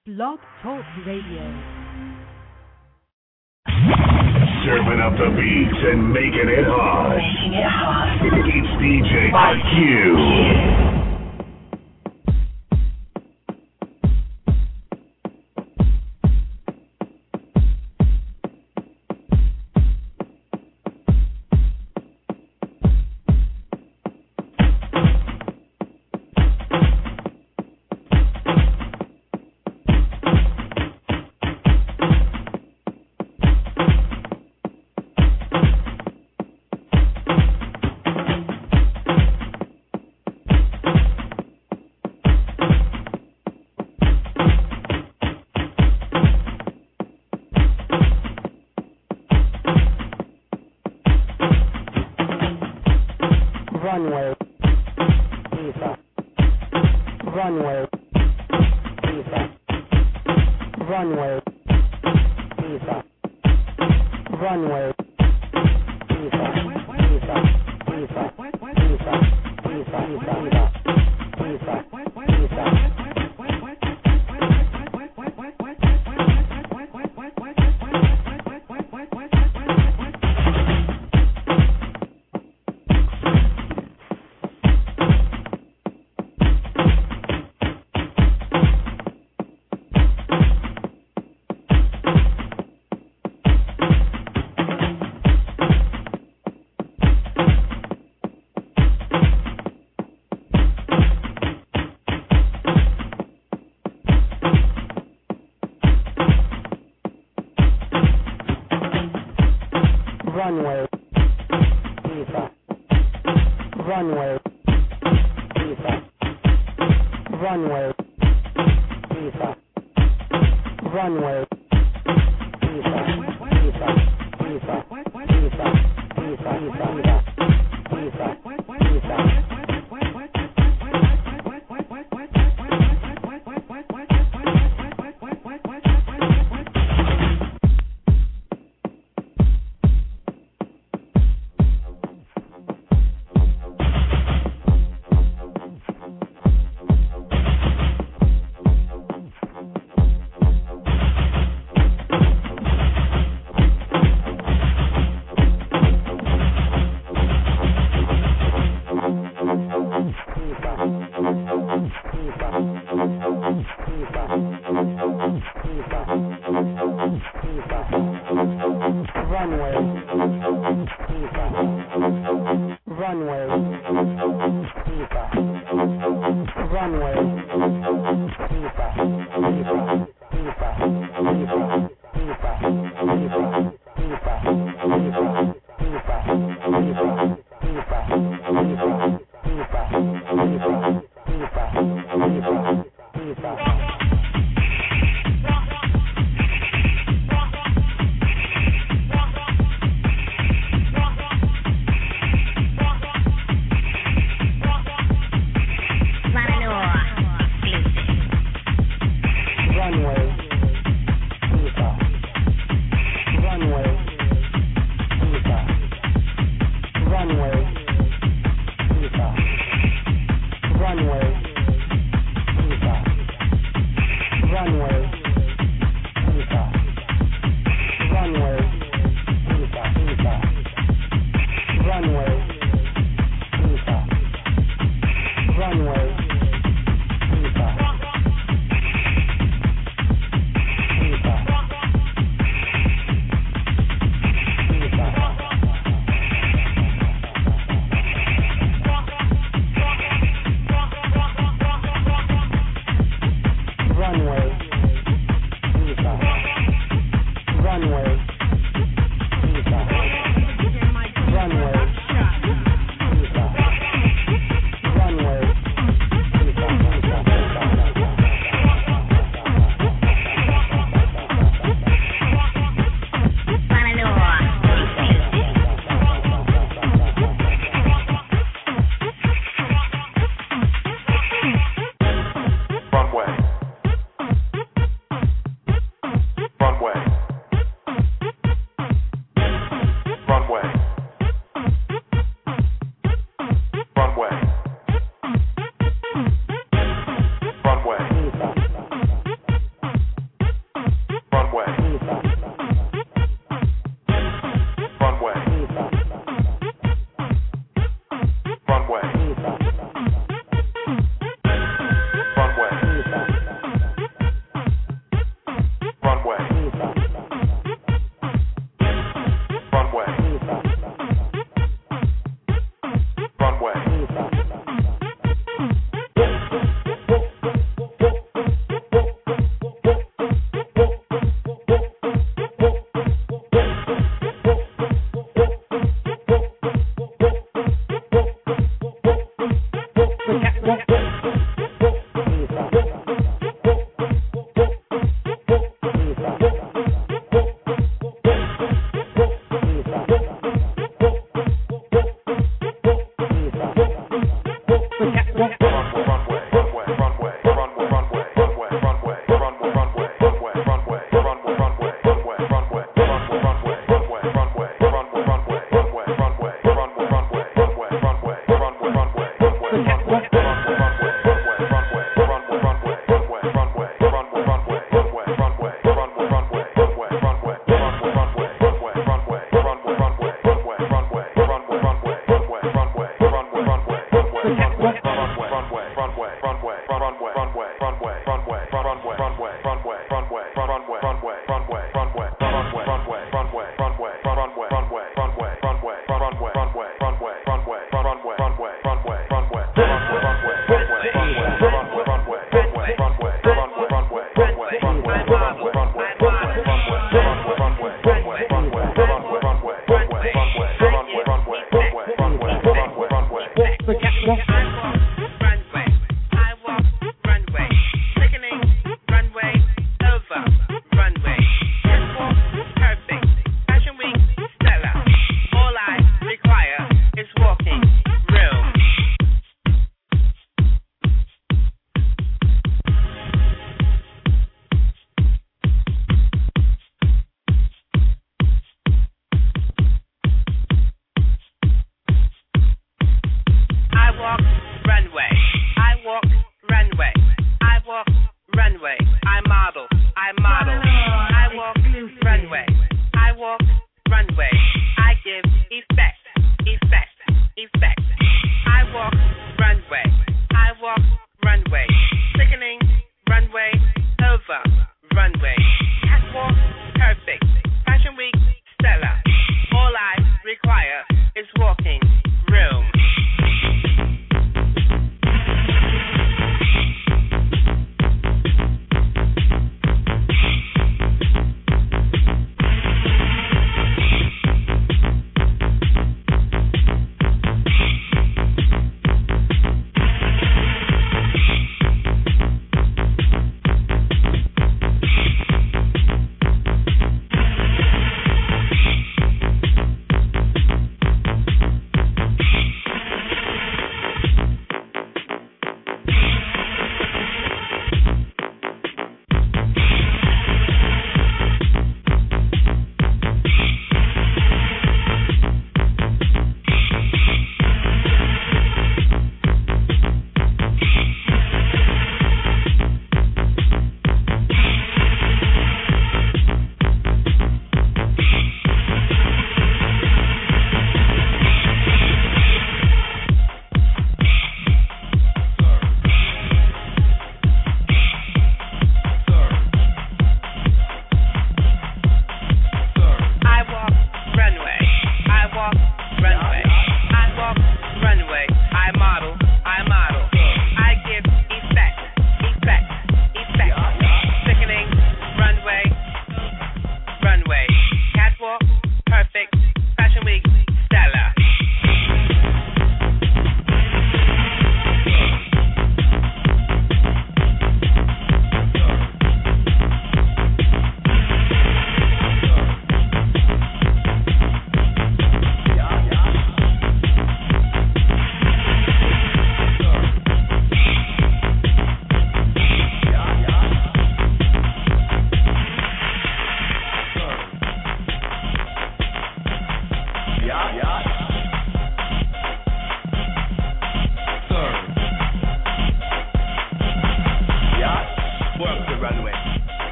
Blog Talk Radio. Serving up the beats and making it hot. It's DJ IQ.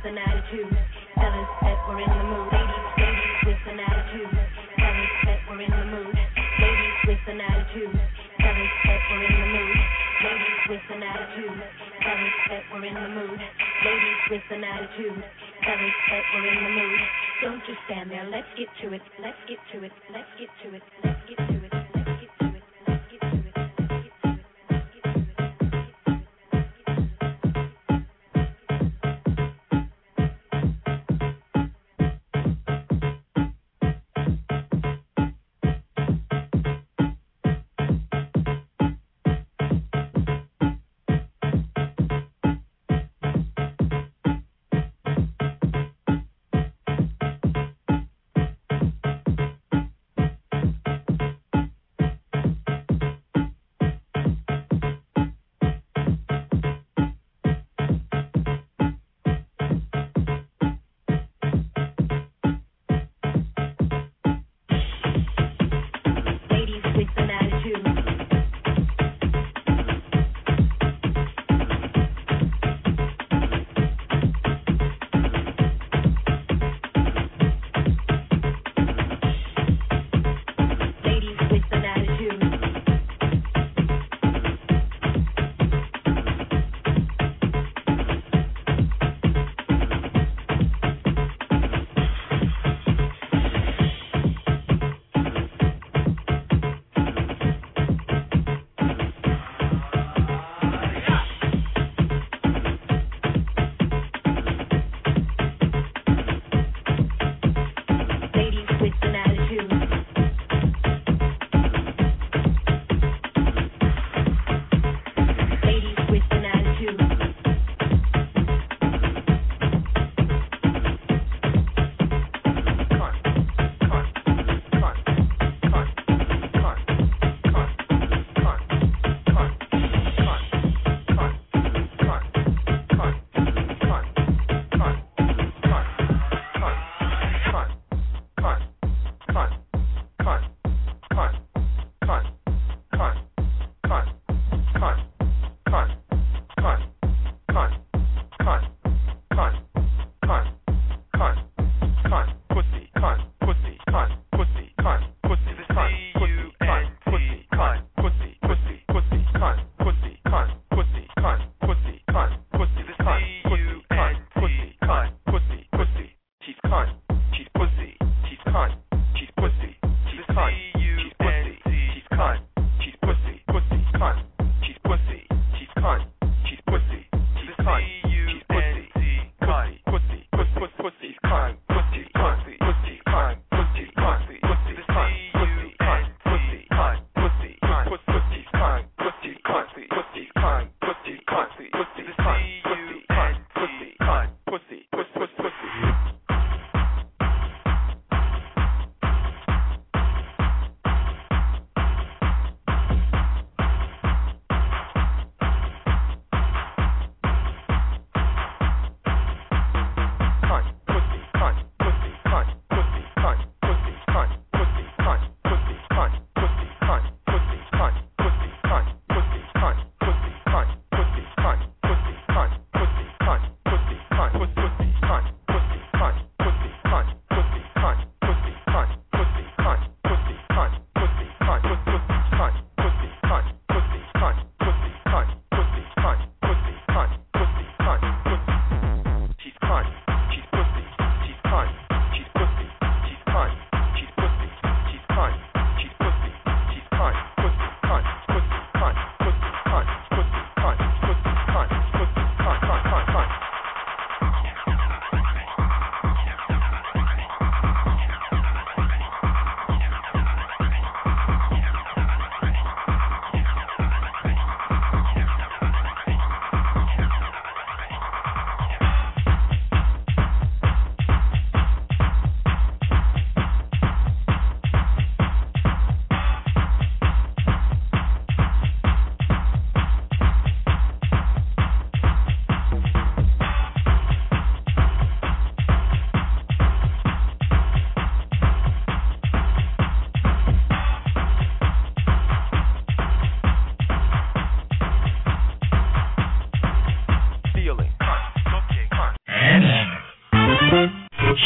with an attitude. Tell us that we're in the mood. Ladies with an attitude. Tell us that we're in the mood. Ladies with an attitude. Tell us that we're in the mood. Ladies with an attitude. Tell us that we're in the mood. Ladies with an attitude. Tell us that we're in the mood. Don't just stand there. Let's get to it. Let's get to it. Let's get to it. Let's get to it. Let's get to it. Let's get to it.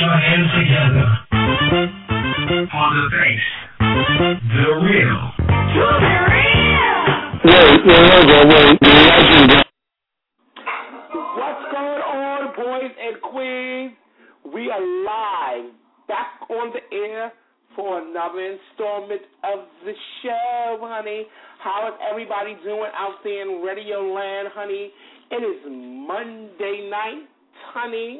your hands together for the bass. The real. What's going on, boys and queens? We are live, back on the air for another installment of the show, honey. How is everybody doing out there in Radio Land, honey? It is Monday night, honey.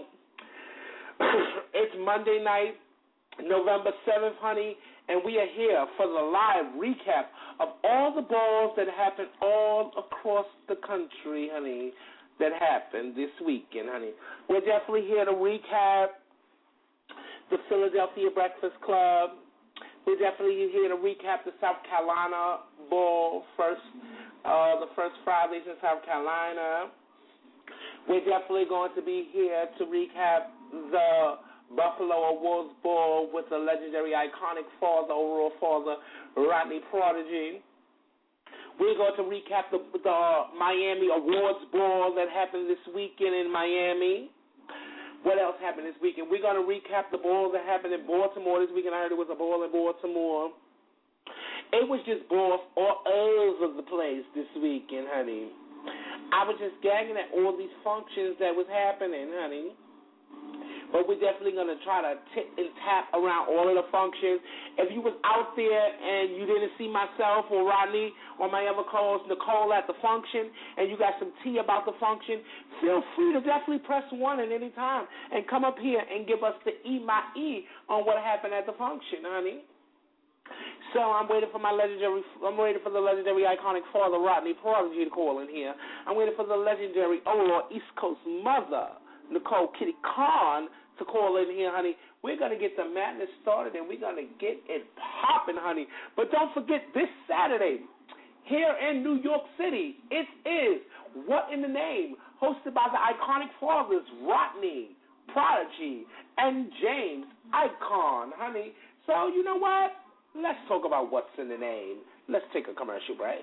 It's Monday night, November 7th, honey, and we are here for the live recap of all the balls that happened all across the country, honey, that happened this weekend, honey. We're definitely here to recap the Philadelphia Breakfast Club. We're definitely here to recap the South Carolina Ball, the first Fridays in South Carolina. We're definitely going to be here to recap the Buffalo Awards Ball with the legendary, iconic father, overall father, Rodney Prodigy. We're going to recap the Miami Awards Ball that happened this weekend in Miami. What else happened this weekend? We're going to recap the balls that happened in Baltimore this weekend. I heard it was a ball in Baltimore. It was just balls all over the place this weekend, honey. I was just gagging at all these functions that was happening, honey. But we're definitely going to try to tip and tap around all of the functions. If you was out there and you didn't see myself or Rodney or my other co-host Nicole at the function and you got some tea about the function, feel free to definitely press 1 at any time and come up here and give us the on what happened at the function, honey. So I'm waiting for the legendary, iconic father, Rodney Prodigy, to call in here. I'm waiting for the legendary overall East Coast mother, Nicole Kitty Khan, to call in here, honey. We're going to get the madness started, and we're going to get it popping, honey. But don't forget, this Saturday, here in New York City, it is What in the Name, hosted by the iconic fathers, Rodney Prodigy and James Icon, honey. So, you know what? Let's talk about what's in the name. Let's take a commercial break.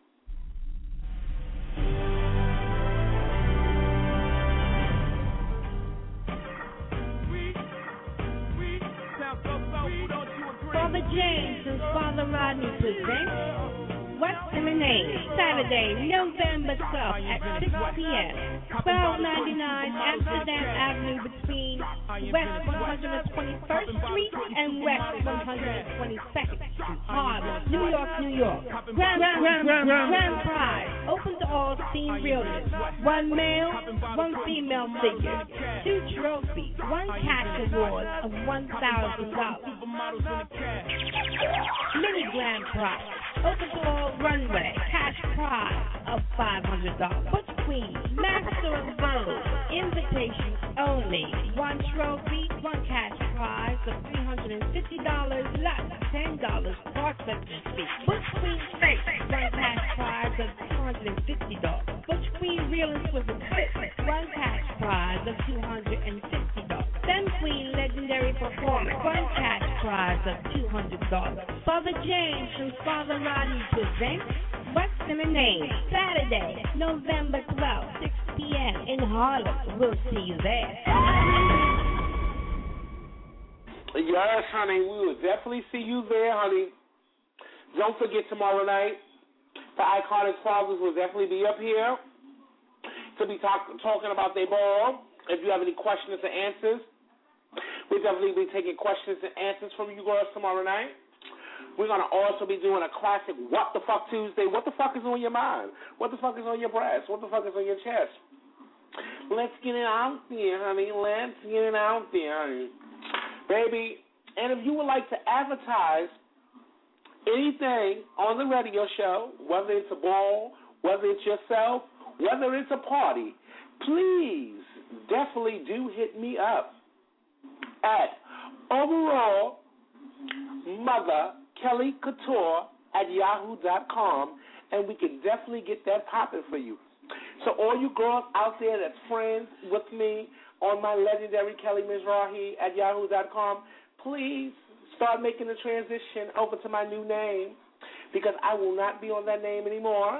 Father James and Father Rodney present What's in the Name, Saturday, November 12th at 6 p.m. 1299 Amsterdam Avenue between West 121st Street and West 122nd Street, Harlem, New York, New York. Grand prize, open to all seen realtors. 1 male, 1 female figure, 2 trophies, 1 cash award of $1,000. Mini grand prize, open to all runway, cash prize of $500. Butch Queen, Master of Vogue, invitations only. 1 trophy, 1 cash prize of $350, less $10 processing fee. Butch Queen Face, 1 cash prize of $250. Butch Queen Real and Swivel Clip, 1 cash prize of $250. Femme Queen Legendary Performance, 1 cash prize of $200. Father James and Father Rodney present What's in the Name, Saturday, November 12th, 6 p.m. in Harlem. We'll see you there. Yes, honey, we will definitely see you there, honey. Don't forget tomorrow night, the iconic fathers will definitely be up here to be talking about their ball. If you have any questions or answers, we'll definitely be taking questions and answers from you girls tomorrow night. We're going to also be doing a classic What the Fuck Tuesday. What the fuck is on your mind? What the fuck is on your breast? What the fuck is on your chest? Let's get it out there, honey. Let's get it out there, honey. Baby, and if you would like to advertise anything on the radio show, whether it's a ball, whether it's yourself, whether it's a party, please definitely do hit me up at overall mother Kelly Couture at yahoo.com, and we can definitely get that popping for you. So all you girls out there that's friends with me on my legendary Kelly Mizrahi at yahoo.com, please start making the transition over to my new name, because I will not be on that name anymore.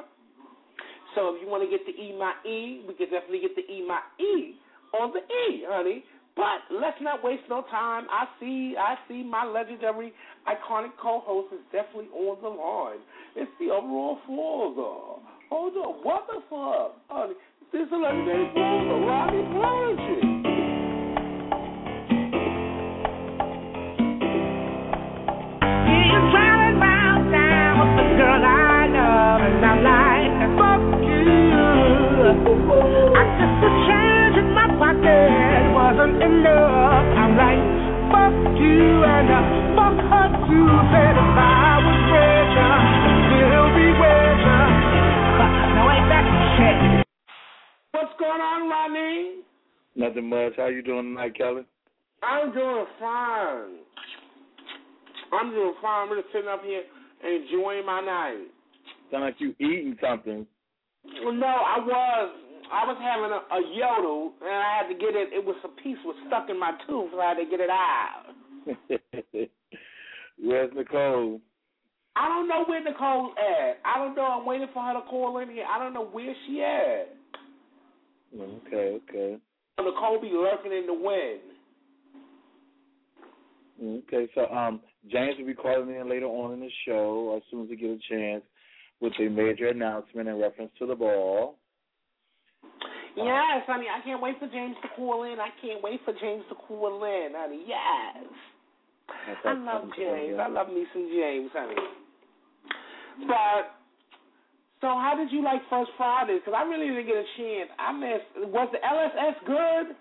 So if you want to get the E, my E, we can definitely get the E, my E on the E, honey. But let's not waste no time. I see my legendary, iconic co-host is definitely on the line. It's the overall Florida. Hold on, what the fuck? This is the legendary Florida, Ronnie Prodigy. He's driving round town with the girl I love, and I'm like, fuck you. I just a change in my pocket wasn't enough. I'm like, fuck you and fuck her too. Said if I was richer, still be richer. Now ain't that shit? What's going on, Ronnie? Nothing much. How you doing tonight, Kelly? I'm doing fine. I'm just sitting up here enjoying my night. Sound like you eating something. No, I was having a yodel, and I had to get it. It was a piece was stuck in my tooth, so I had to get it out. Where's Nicole? I don't know where Nicole's at. I don't know. I'm waiting for her to call in here. I don't know where she at. Okay. Nicole be lurking in the wind. Okay, so James will be calling in later on in the show as soon as we get a chance with a major announcement in reference to the ball. Yes, honey, I can't wait for James to call in. Honey. Yes. I love James. I love me some James, honey. But, so how did you like First Fridays? Because I really didn't get a chance. I missed. Was the LSS good?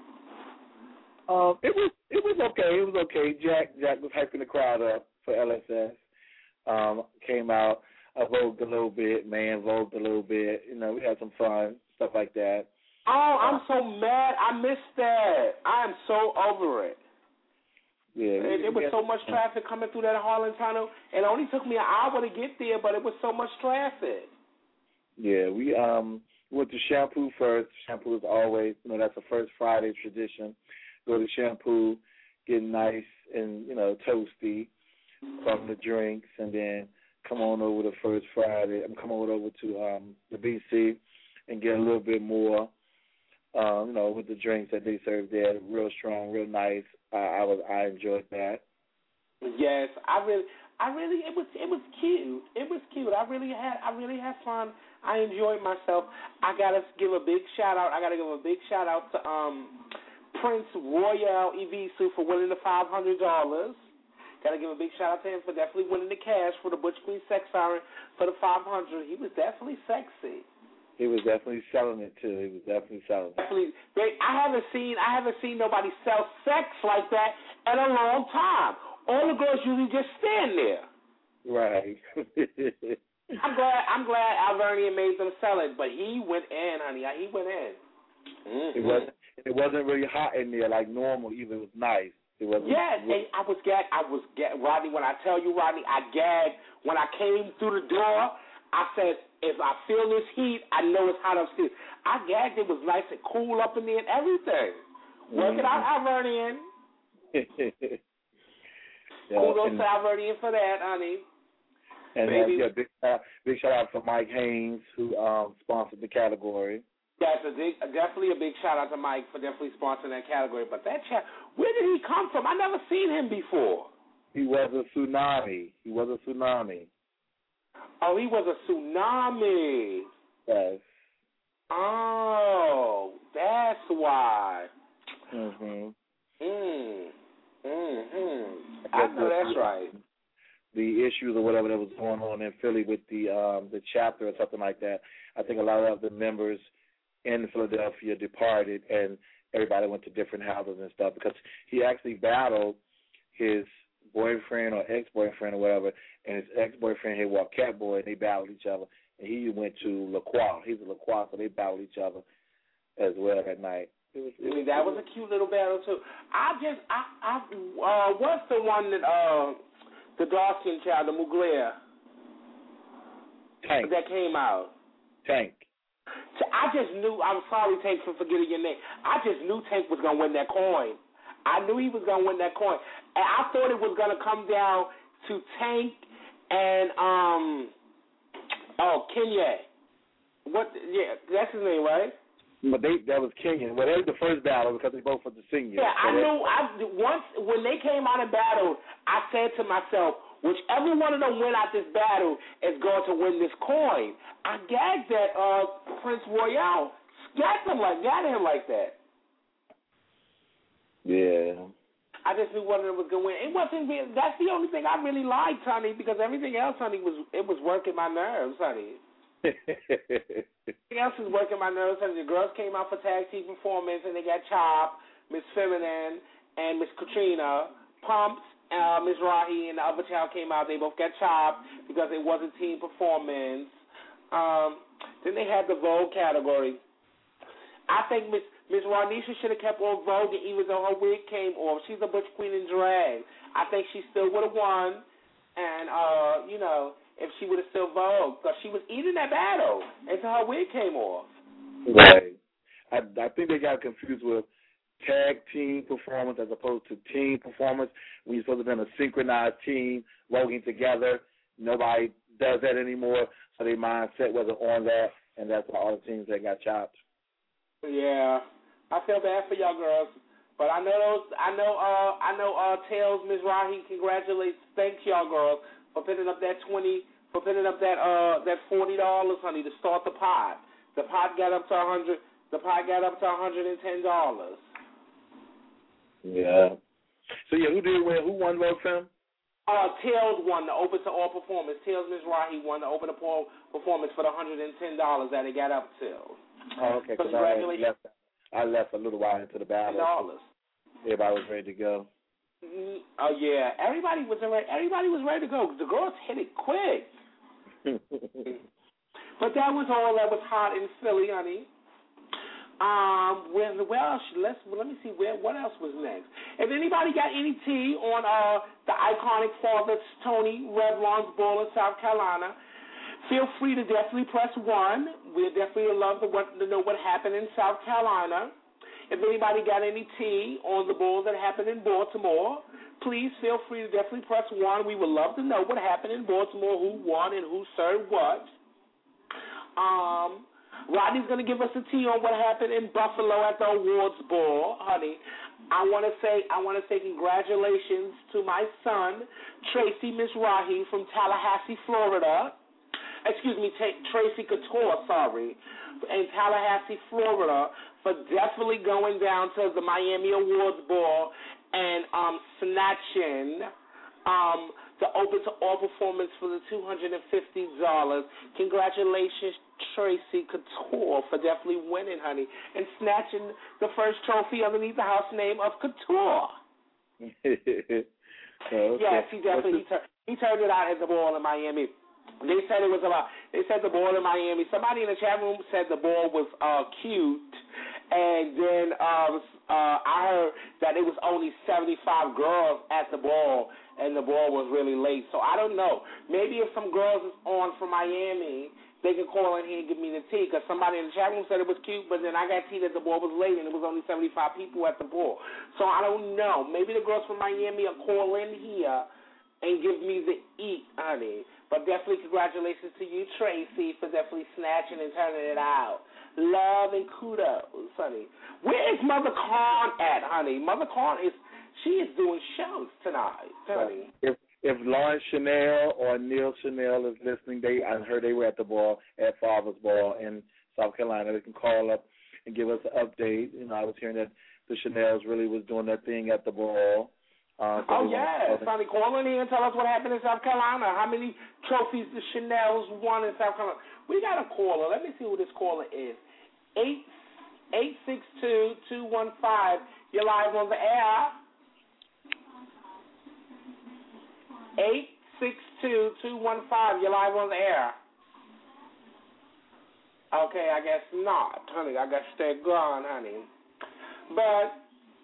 It was okay. It was okay. Jack was hyping the crowd up for LSS. Came out, vogued a little bit, vogued a little bit. You know, we had some fun, stuff like that. Oh, I'm so mad. I missed that. I am so over it. Yeah. There was so much traffic coming through that Harlan Tunnel. It only took me an hour to get there, but it was so much traffic. Yeah, we went to Shampoo first. Shampoo is always, that's a First Friday tradition. Go to Shampoo, get nice and, toasty from the drinks, and then come on over to First Friday. Come on over to the BC and get a little bit more, with the drinks that they serve there. Real strong, real nice. I enjoyed that. Yes, I really, it was cute. It was cute. I really had fun. I enjoyed myself. I gotta give a big shout out. To Prince Royale Evisu for winning the $500. Gotta give a big shout out to him for definitely winning the cash for the Butch Queen Sex Siren for the $500. He was definitely sexy. He was definitely selling it too. Definitely. I haven't seen nobody sell sex like that in a long time. All the girls usually just stand there. Right. I'm glad Alvernian made them sell it, but he went in, honey. He went in. Mm-hmm. It wasn't really hot in there like normal. Even it was nice. It wasn't. Yeah, and I was gagged. Rodney, when I tell you, Rodney, I gagged when I came through the door. I said, if I feel this heat, I know it's hot upstairs. I gagged. It was nice and cool up in there and everything. Work it out, Alvernian. Kudos to Alvernian for that, honey. And big shout out to Mike Haynes, who sponsored the category. That's definitely a big shout out to Mike for definitely sponsoring that category. But that where did he come from? I never seen him before. He was a tsunami. Oh, he was a tsunami. Yes. Oh, that's why. Mhm. I know that's right. The issues or whatever that was going on in Philly with the chapter or something like that. I think a lot of the members in Philadelphia departed, and everybody went to different houses and stuff because he actually battled his boyfriend or ex-boyfriend or whatever, and his ex-boyfriend had walked Catboy, and they battled each other, and he went to La Croix. He's a La Croix, so they battled each other as well that night. That was a cute little battle too. What's the one that the dark-skinned child, the Mugler, Tank, that came out? Tank. I just knew. I'm sorry, Tank, for forgetting your name. I just knew Tank was gonna win that coin. I knew he was gonna win that coin, and I thought it was gonna come down to Tank and Kenya. What? Yeah, that's his name, right? But that was Kenyon. Well, that was the first battle because they both were the seniors. Yeah, so I knew. Once when they came out and battled, I said to myself, whichever one of them win out this battle is going to win this coin. I gagged that Prince Royale got him like that. Yeah. I just knew one of them was going to win. It wasn't. That's the only thing I really liked, honey, because everything else, honey, was working my nerves, honey. Everything else was working my nerves, honey. The girls came out for tag team performance, and they got chopped. Miss Feminine and Miss Katrina, Pumps, Miss Rahi, and the other child came out. They both got chopped because it wasn't team performance. Then they had the Vogue category. I think Miss Ranisha should have kept on Vogue, even though her wig came off. She's a butch queen in drag. I think she still would have won, and if she would have still Vogue, because she was eating that battle until her wig came off. Right. I think they got confused with tag team performance as opposed to team performance. When you're supposed to be in a synchronized team, working together, nobody does that anymore, so their mindset wasn't on that, and that's why all the teams that got chopped. Yeah, I feel bad for y'all girls, but I know Tails, Ms. Rahi, congratulations, thanks y'all girls for putting up that $40, honey, to start the pot. The pot got up to $110. Yeah. So who did win? Who won Vogue Femme? Tails won the Open to All performance. Tails, Ms. Rahi won the Open to All performance for the $110 that it got up to. Oh, okay. So congratulations. I left a little while into the battle. Everybody was ready to go. Oh yeah, everybody was ready to go. The girls hit it quick. But that was all that was hot in Philly, honey. Let me see what else was next. If anybody got any tea on the iconic Father Tony Revlon's ball in South Carolina, feel free to definitely press 1. We'd definitely love to know what happened in South Carolina. If anybody got any tea on the ball that happened in Baltimore, please feel free to definitely press 1. We would love to know what happened in Baltimore, who won and who served what. Rodney's going to give us a tea on what happened in Buffalo at the awards ball, honey. I want to say congratulations to my son, Tracy Miss Rahi from Tallahassee, Florida. Excuse me, Tracy Couture, in Tallahassee, Florida, for definitely going down to the Miami Awards Ball and snatching the Open to All performance for the $250. Congratulations, Tracy Couture, for definitely winning, honey, and snatching the first trophy underneath the house name of Couture. Okay. Yes, he definitely he turned it out at the ball in Miami. They said the ball in Miami. Somebody in the chat room said the ball was cute, and then I heard that it was only 75 girls at the ball, and the ball was really late. So I don't know. Maybe if some girls is on from Miami, they can call in here and give me the tea, because somebody in the chat room said it was cute, but then I got tea that the ball was late, and it was only 75 people at the ball. So I don't know. Maybe the girls from Miami will call in here and give me the eat, honey. But definitely congratulations to you, Tracy, for definitely snatching and turning it out. Love and kudos, honey. Where is Mother Khan at, honey? Mother Khan is doing shows tonight, honey. If Lauren Chanel or Neil Chanel is listening, I heard they were at the ball, at Father's Ball in South Carolina. They can call up and give us an update. I was hearing that the Chanels really was doing their thing at the ball. Yes, honey, call in here and tell us what happened in South Carolina. How many trophies the Chanels won in South Carolina? We got a caller. Let me see who this caller is. 862-215. You're live on the air. 862-215. You're live on the air. Okay, I guess not, honey. I got to stay gone, honey. But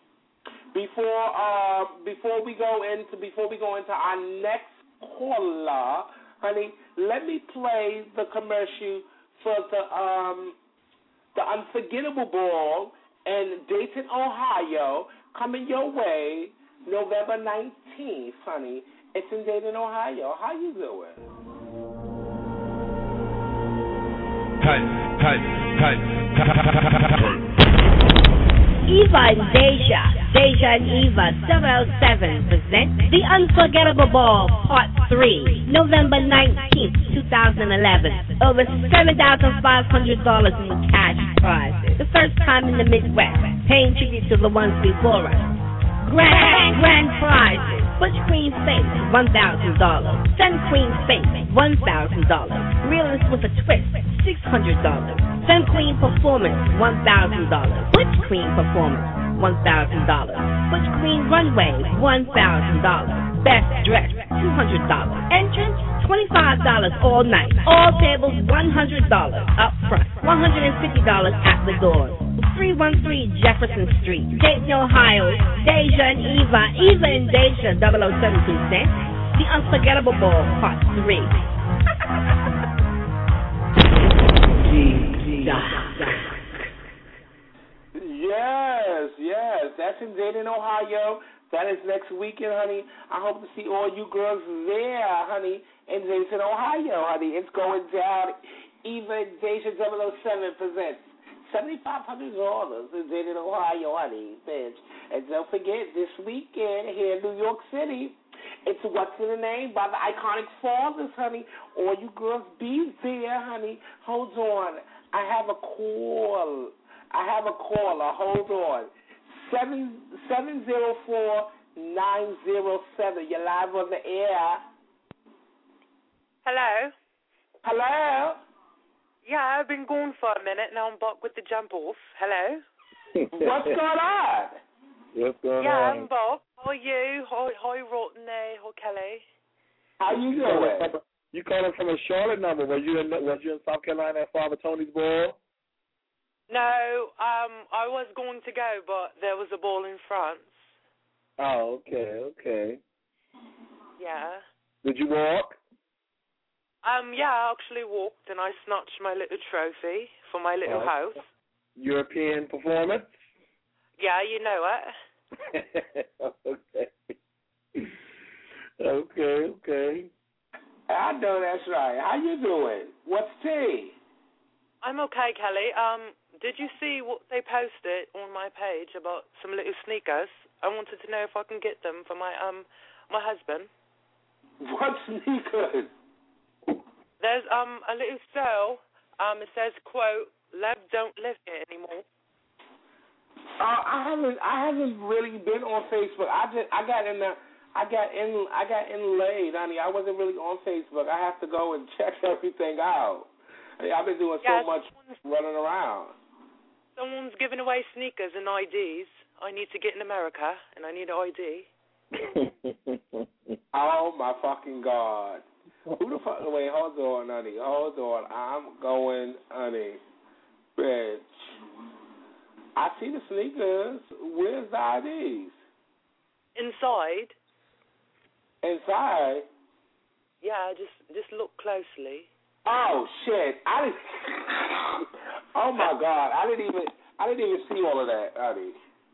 before we go into our next caller, honey, let me play the commercial for the Unforgettable Ball in Dayton, Ohio, coming your way November 19th, honey. It's in Dayton, Ohio. How you doing? Cut. Eva and Deja and Eva 707 present The Unforgettable Ball Part 3, November 19th, 2011. Over $7,500 in cash prizes. The first time in the Midwest, paying tribute to the ones before us. Grand prizes. Butch Queen Face, $1,000. Sun Queen Face, $1,000. Realist with a Twist, $600. Sun Queen Performance, $1,000. Butch Queen Performance, $1,000. Butch Queen Runway, $1,000. Best Dress, $200. Entrance, $25 all night. All tables, $100 up front. $150 at the door. 313 Jefferson Street, Dayton, Ohio. Deja and Eva and Deja 007 present The Unforgettable Ball Part 3. Yes, that's in Dayton, Ohio. That is next weekend, honey. I hope to see all you girls there, honey, in Dayton, Ohio, honey. It's going down. Eva and Deja 007 presents $7,500 in Dayton, Ohio, honey, bitch. And don't forget, this weekend here in New York City, it's What's in the Name by the Iconic Fathers, honey. All you girls be there, honey. Hold on. I have a caller. Hold on. 704-907. You're live on the air. Hello? Hello? Yeah, I've been gone for a minute. Now I'm back with the jump off. Hello? What's going on? What's going Yeah, on? I'm Bob. How are you? Hi, Rodney. Hi, Kelly. How you doing? You calling from a Charlotte number? Was you in South Carolina at Father Tony's ball? No, I was going to go, but there was a ball in France. Oh, okay. Yeah. Did you walk? Yeah, I actually walked and I snatched my little trophy for my little house. European performance? Yeah, you know it. Okay. I know that's right. How you doing? What's tea? I'm okay, Kelly. Did you see what they posted on my page about some little sneakers? I wanted to know if I can get them for my my husband. What sneakers? There's a little sale. It says, quote, "Love don't live here anymore." I haven't really been on Facebook. I got in late, honey. I wasn't really on Facebook. I have to go and check everything out. I've been doing so much running around. Someone's giving away sneakers and IDs. I need to get in America, and I need an ID. Oh, my fucking God. Who the fuck? Wait, hold on, honey. Hold on. I'm going, honey. Bitch. I see the sneakers. Where's the IDs? Inside? Inside? Yeah, just look closely. Oh shit! Oh my God! I didn't even see all of that, honey.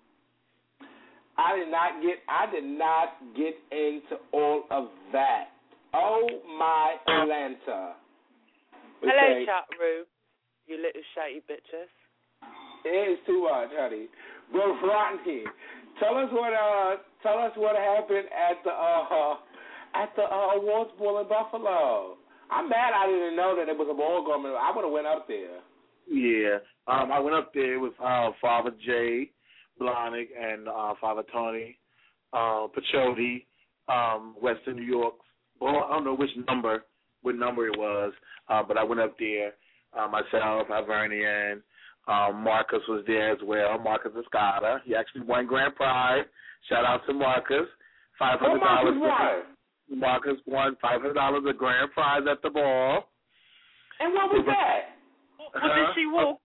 I did not get into all of that. Oh my Atlanta. Okay. Hello, chat room. You little shady bitches. It is too much, honey. But Rodney, tell us what happened at the awards ball in Buffalo. I'm mad I didn't know that it was a ball going. I would have went up there. Yeah, I went up there with Father Jay Blahnik and Father Tony Pacioli, Western New York. Well, I don't know what number it was, but I went up there myself, Ivernian. Marcus was there as well. Marcus Escada. He actually won grand prize. Shout out to Marcus. $500. Marcus won $500 a grand prize at the ball. And what was that? What did she walk?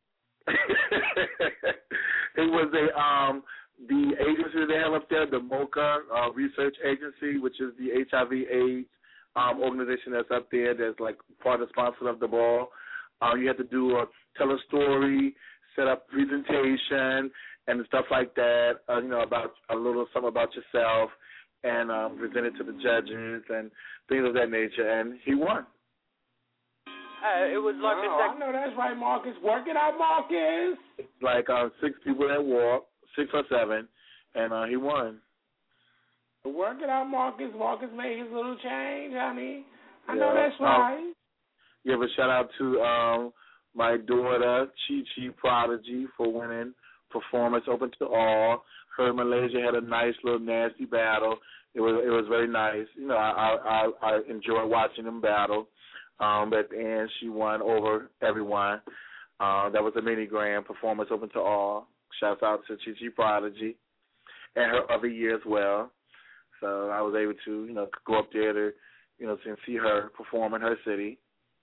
It was the agency they have up there, the MOCA Research Agency, which is the HIV/AIDS organization that's up there. That's like part of the sponsor of the ball. You have to tell a story, set up presentation, and stuff like that. About a little something about yourself, and present it to the judges and things of that nature. And he won. It was like a I know that's right, Marcus. Work it out, Marcus. Like 6 people that walked, 6 or 7, and he won. Work it out, Marcus. Marcus made his little change, honey. I know that's right. Give a shout out to my daughter, Chi Chi Prodigy, for winning performance open to all. Her and Malaysia had a nice little nasty battle. It was very nice. You know, I enjoy watching them battle. At the end, she won over everyone. That was a mini grand performance open to all. Shouts out to Chi Chi Prodigy and her other year as well. So I was able to, you know, go up there to, you know, to see her perform in her city.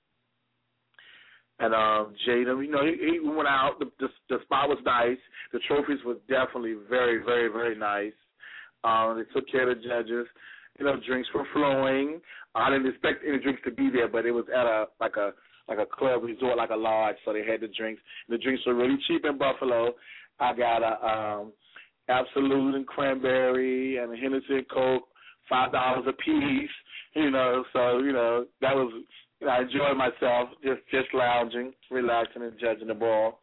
And Jaden, you know, he went out. The spot was nice. The trophies were definitely very, very, very nice. They took care of the judges. You know, drinks were flowing. I didn't expect any drinks to be there, but it was at a club resort, like a lodge, so they had the drinks. The drinks were really cheap in Buffalo. I got a Absolute and cranberry and a Hennessy and Coke, $5 a piece. You know, so you know that was. You know, I enjoyed myself, just lounging, relaxing, and judging the ball.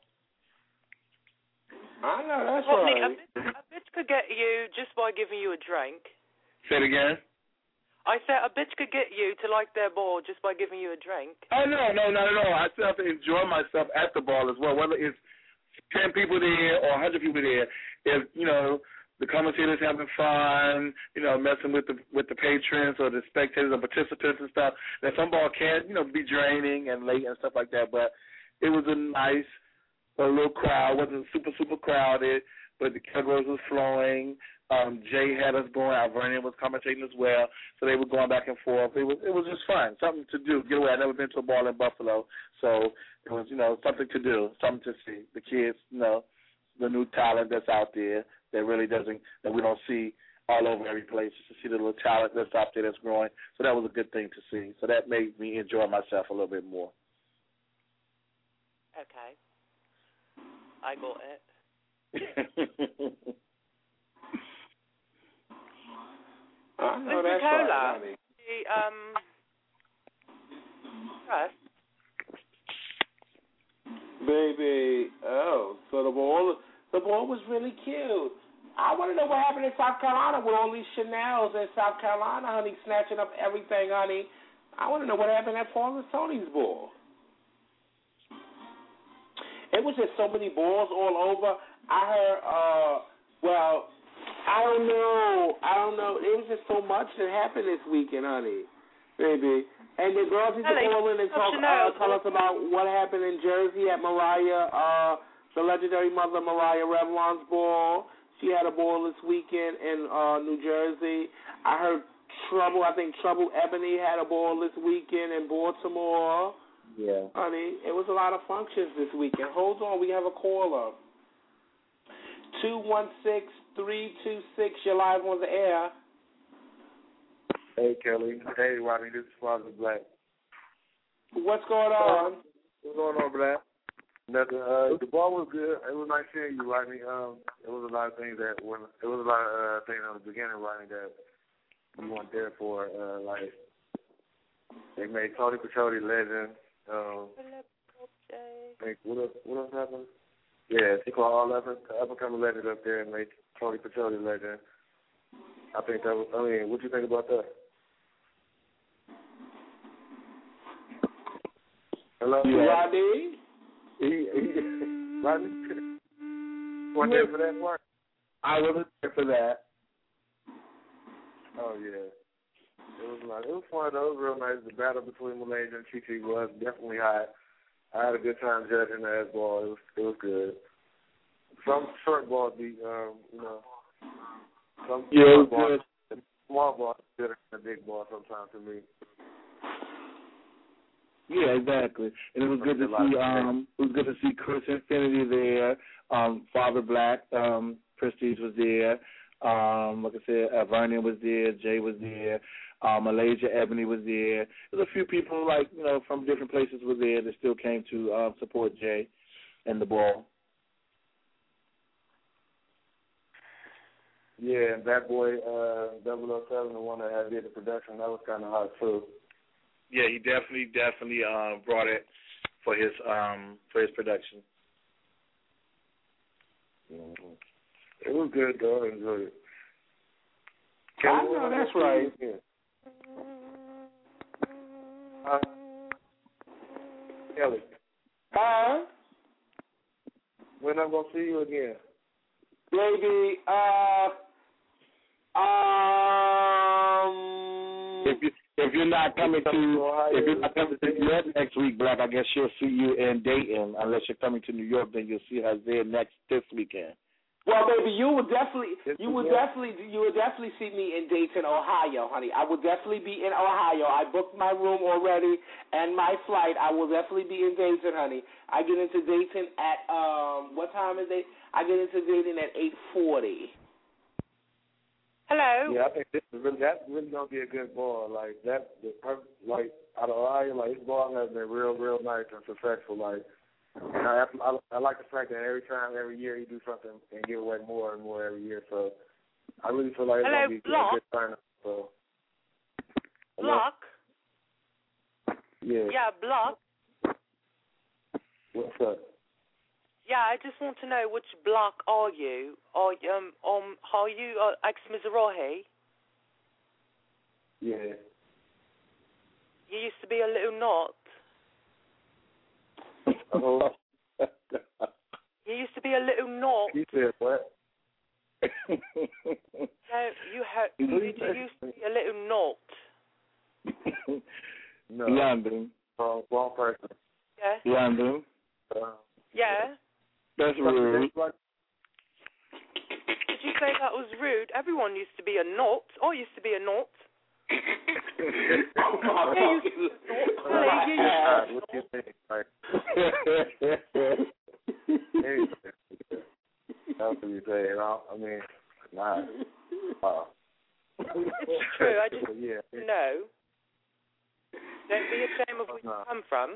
I know that's Rodney, right. a bitch could get you just by giving you a drink. Say it again. I said a bitch could get you to like their ball just by giving you a drink. Oh, no, not at all. I still have to enjoy myself at the ball as well, whether it's 10 people there or 100 people there. If, you know, the commentators having fun, you know, messing with the patrons or the spectators or participants and stuff, that some ball can, you know, be draining and late and stuff like that. But it was a nice little crowd. It wasn't super crowded, but the categories was flowing. Jay had us going. Vernon was commentating as well, so they were going back and forth. It was just fun, something to do. Get away. I've never been to a ball in Buffalo, so it was, you know, something to do, something to see. The kids, you know, the new talent that's out there that really doesn't, that we don't see all over every place, just to see the little talent that's out there that's growing. So that was a good thing to see. So that made me enjoy myself a little bit more. Okay. I got it. No, Mr. that's Cola, right, press. Baby, so the ball was really cute. I want to know what happened in South Carolina with all these Chanels in South Carolina, honey, snatching up everything, honey. I want to know what happened at Paul and Tony's ball. It was just so many balls all over. I heard, I don't know. It was just so much that happened this weekend, honey, baby. And the girls used to call in and tell us about what happened in Jersey at Mariah, the legendary mother Mariah Revlon's ball. She had a ball this weekend in New Jersey. I heard Trouble Ebony had a ball this weekend in Baltimore. Yeah. Honey, it was a lot of functions this weekend. Hold on, we have a caller. 216-326, you're live on the air. Hey, Kelly. Hey, Rodney. This is Father Black. What's going on? What's going on, Black? Nothing. The ball was good. It was nice hearing you, Rodney. It was a lot of things that when it was a lot of things in the beginning, Rodney, that you weren't there for. Like they made Tony Petroli legend. What else happened? Yeah, they called all up and coming legend up there and made Tony Petroli legend. I think that was. I mean, what do you think about that? Hello, Rodney. Rodney. Weren't there for that part? I wasn't there for that. Oh yeah. It was fun though. It was real nice. The battle between Malaysia and Chi was definitely hot. I had a good time judging that ball. It was good. Some short balls be, some short balls, small balls better than a big ball sometimes to me. Yeah, exactly. And it was good to see Chris Infinity there. Father Black, Prestige was there. Like I said, Vernon was there. Jay was there. Malaysia Ebony was there. There's a few people from different places were there that still came to support Jay and the ball. Yeah, and that boy 007, the one that did the production, that was kind of hot too. Yeah, he definitely brought it for his production. Mm-hmm. It was good though. I enjoyed it. I know that's right. Kelly. Huh? When I'm gonna see you again? Baby, If you're not coming to New York next week, Black, I guess she'll see you in Dayton. Unless you're coming to New York, then you'll see her there this weekend. Well, baby, you would definitely see me in Dayton, Ohio, honey. I will definitely be in Ohio. I booked my room already and my flight. I will definitely be in Dayton, honey. I get into Dayton at what time is it? I get into Dayton at 8:40. Hello. Yeah, I think that's really gonna be a good ball. Like out of Ohio, like this ball has been real nice and successful. Like. And I like the fact that every year you do something and give away more and more every year. So I really feel like it's going to be a good sign-up. So. Block? Yeah. Yeah, Block. What's up? Yeah, I just want to know which block are you? Are you ex-Mizrahi? Yeah. You used to be a little knot. Oh. You used to be a little knot. You said what? No, you used to be a little knot. No. London. Wrong person. Yeah. London. Yeah. That's rude. Did you say that was rude? Everyone used to be a knot. I used to be a knot. What do you think? That's what you say. I mean, nah. It's true. I just know. Don't be ashamed of where you come from.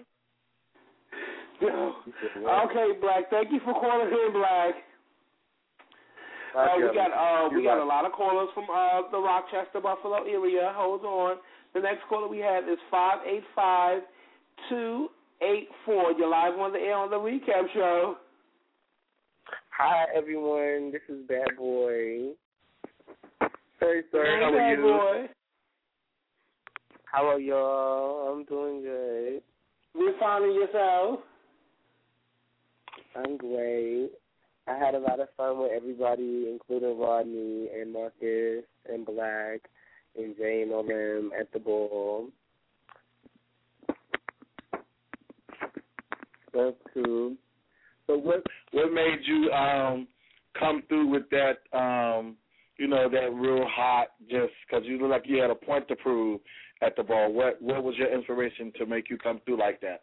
Okay, Black. Thank you for calling in, Black. We got a lot of callers from the Rochester, Buffalo area. Hold on. The next caller we have is 585-284. You're live on the air on the Recap Show. Hi, everyone. This is Bad Boy. Hey, sir. How are you? Boy. How are y'all? I'm doing good. You're finding yourself? I'm great. I had a lot of fun with everybody, including Rodney and Marcus and Black and Jay and all them at the ball. That's cool. So what made you come through with that, that real hot, just because you look like you had a point to prove at the ball? What was your inspiration to make you come through like that?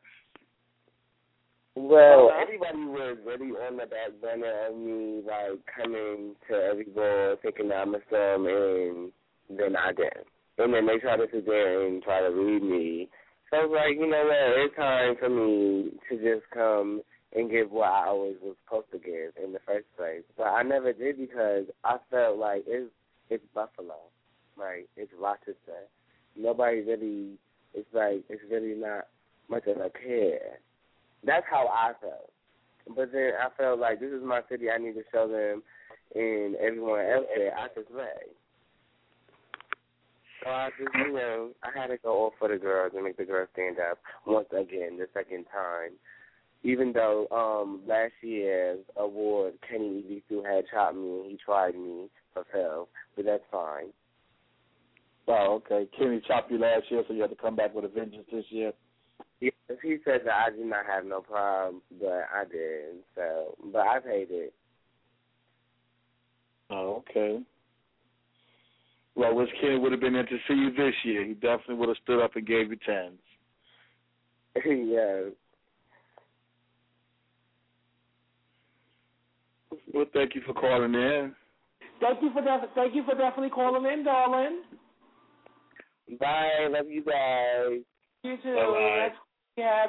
Well, everybody was really on the back burner of me, like, coming to every ball thinking that I'm a sub, and then I didn't. And then they tried to sit there and try to read me. So I was like, you know what, it's time for me to just come and give what I always was supposed to give in the first place. But I never did because I felt like it's Buffalo. Like, it's Rochester. Nobody really, it's really not much of a care. That's how I felt. But then I felt like this is my city. I need to show them and everyone else there I can play. So I just, I had to go all for the girls and make the girls stand up once again, the second time. Even though last year's award, Kenny Evisu had chopped me and he tried me for Phil, but that's fine. Oh, okay. Kenny chopped you last year, so you had to come back with a vengeance this year. Yes, he said that I did not have no problem, but I did. So, but I paid it. Oh, okay. Well, wish Kenny would have been in to see you this year. He definitely would have stood up and gave you 10s. Yeah. Well, thank you for calling in. Thank you for definitely calling in, darling. Bye. Love you guys. You too. Bye-bye. Next we have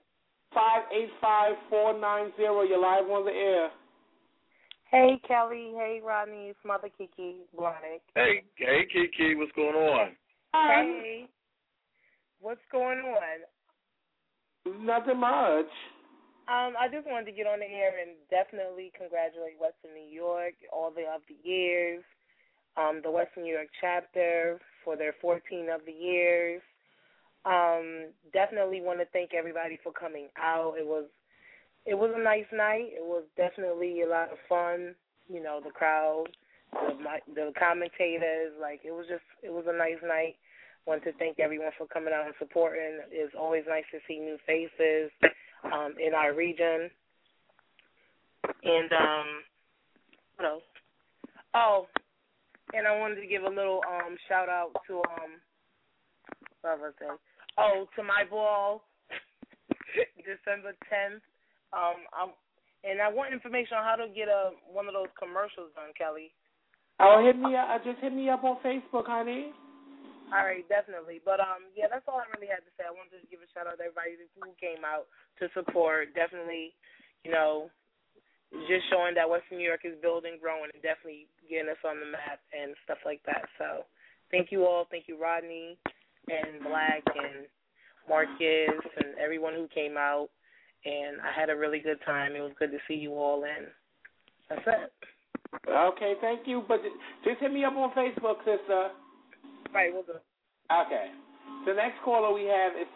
585-490. You're live on the air. Hey, Kelly. Hey, Rodney. It's Mother Kiki Blonick. Hey, Kiki. What's going on? Hey. What's going on? Nothing much. I just wanted to get on the air and definitely congratulate Western New York, all of the years, the Western New York chapter for their 14 of the years. Definitely want to thank everybody for coming out. It was a nice night. It was definitely a lot of fun. You know, the crowd, the commentators, like it was a nice night. Want to thank everyone for coming out and supporting. It's always nice to see new faces in our region. And what else? Oh, and I wanted to give a little shout out to what was I saying? Oh, to my ball, December 10th. And I want information on how to get one of those commercials done, Kelly. Oh, hit me up. Just hit me up on Facebook, honey. All right, definitely. But, yeah, that's all I really had to say. I wanted to give a shout-out to everybody who came out to support. Definitely, you know, just showing that Western New York is building, growing, and definitely getting us on the map and stuff like that. So thank you all. Thank you, Rodney and Black and Marcus and everyone who came out. And I had a really good time. It was good to see you all, and that's it. Okay, thank you. But just hit me up on Facebook, sister. Right, we'll do. Okay. The next caller we have is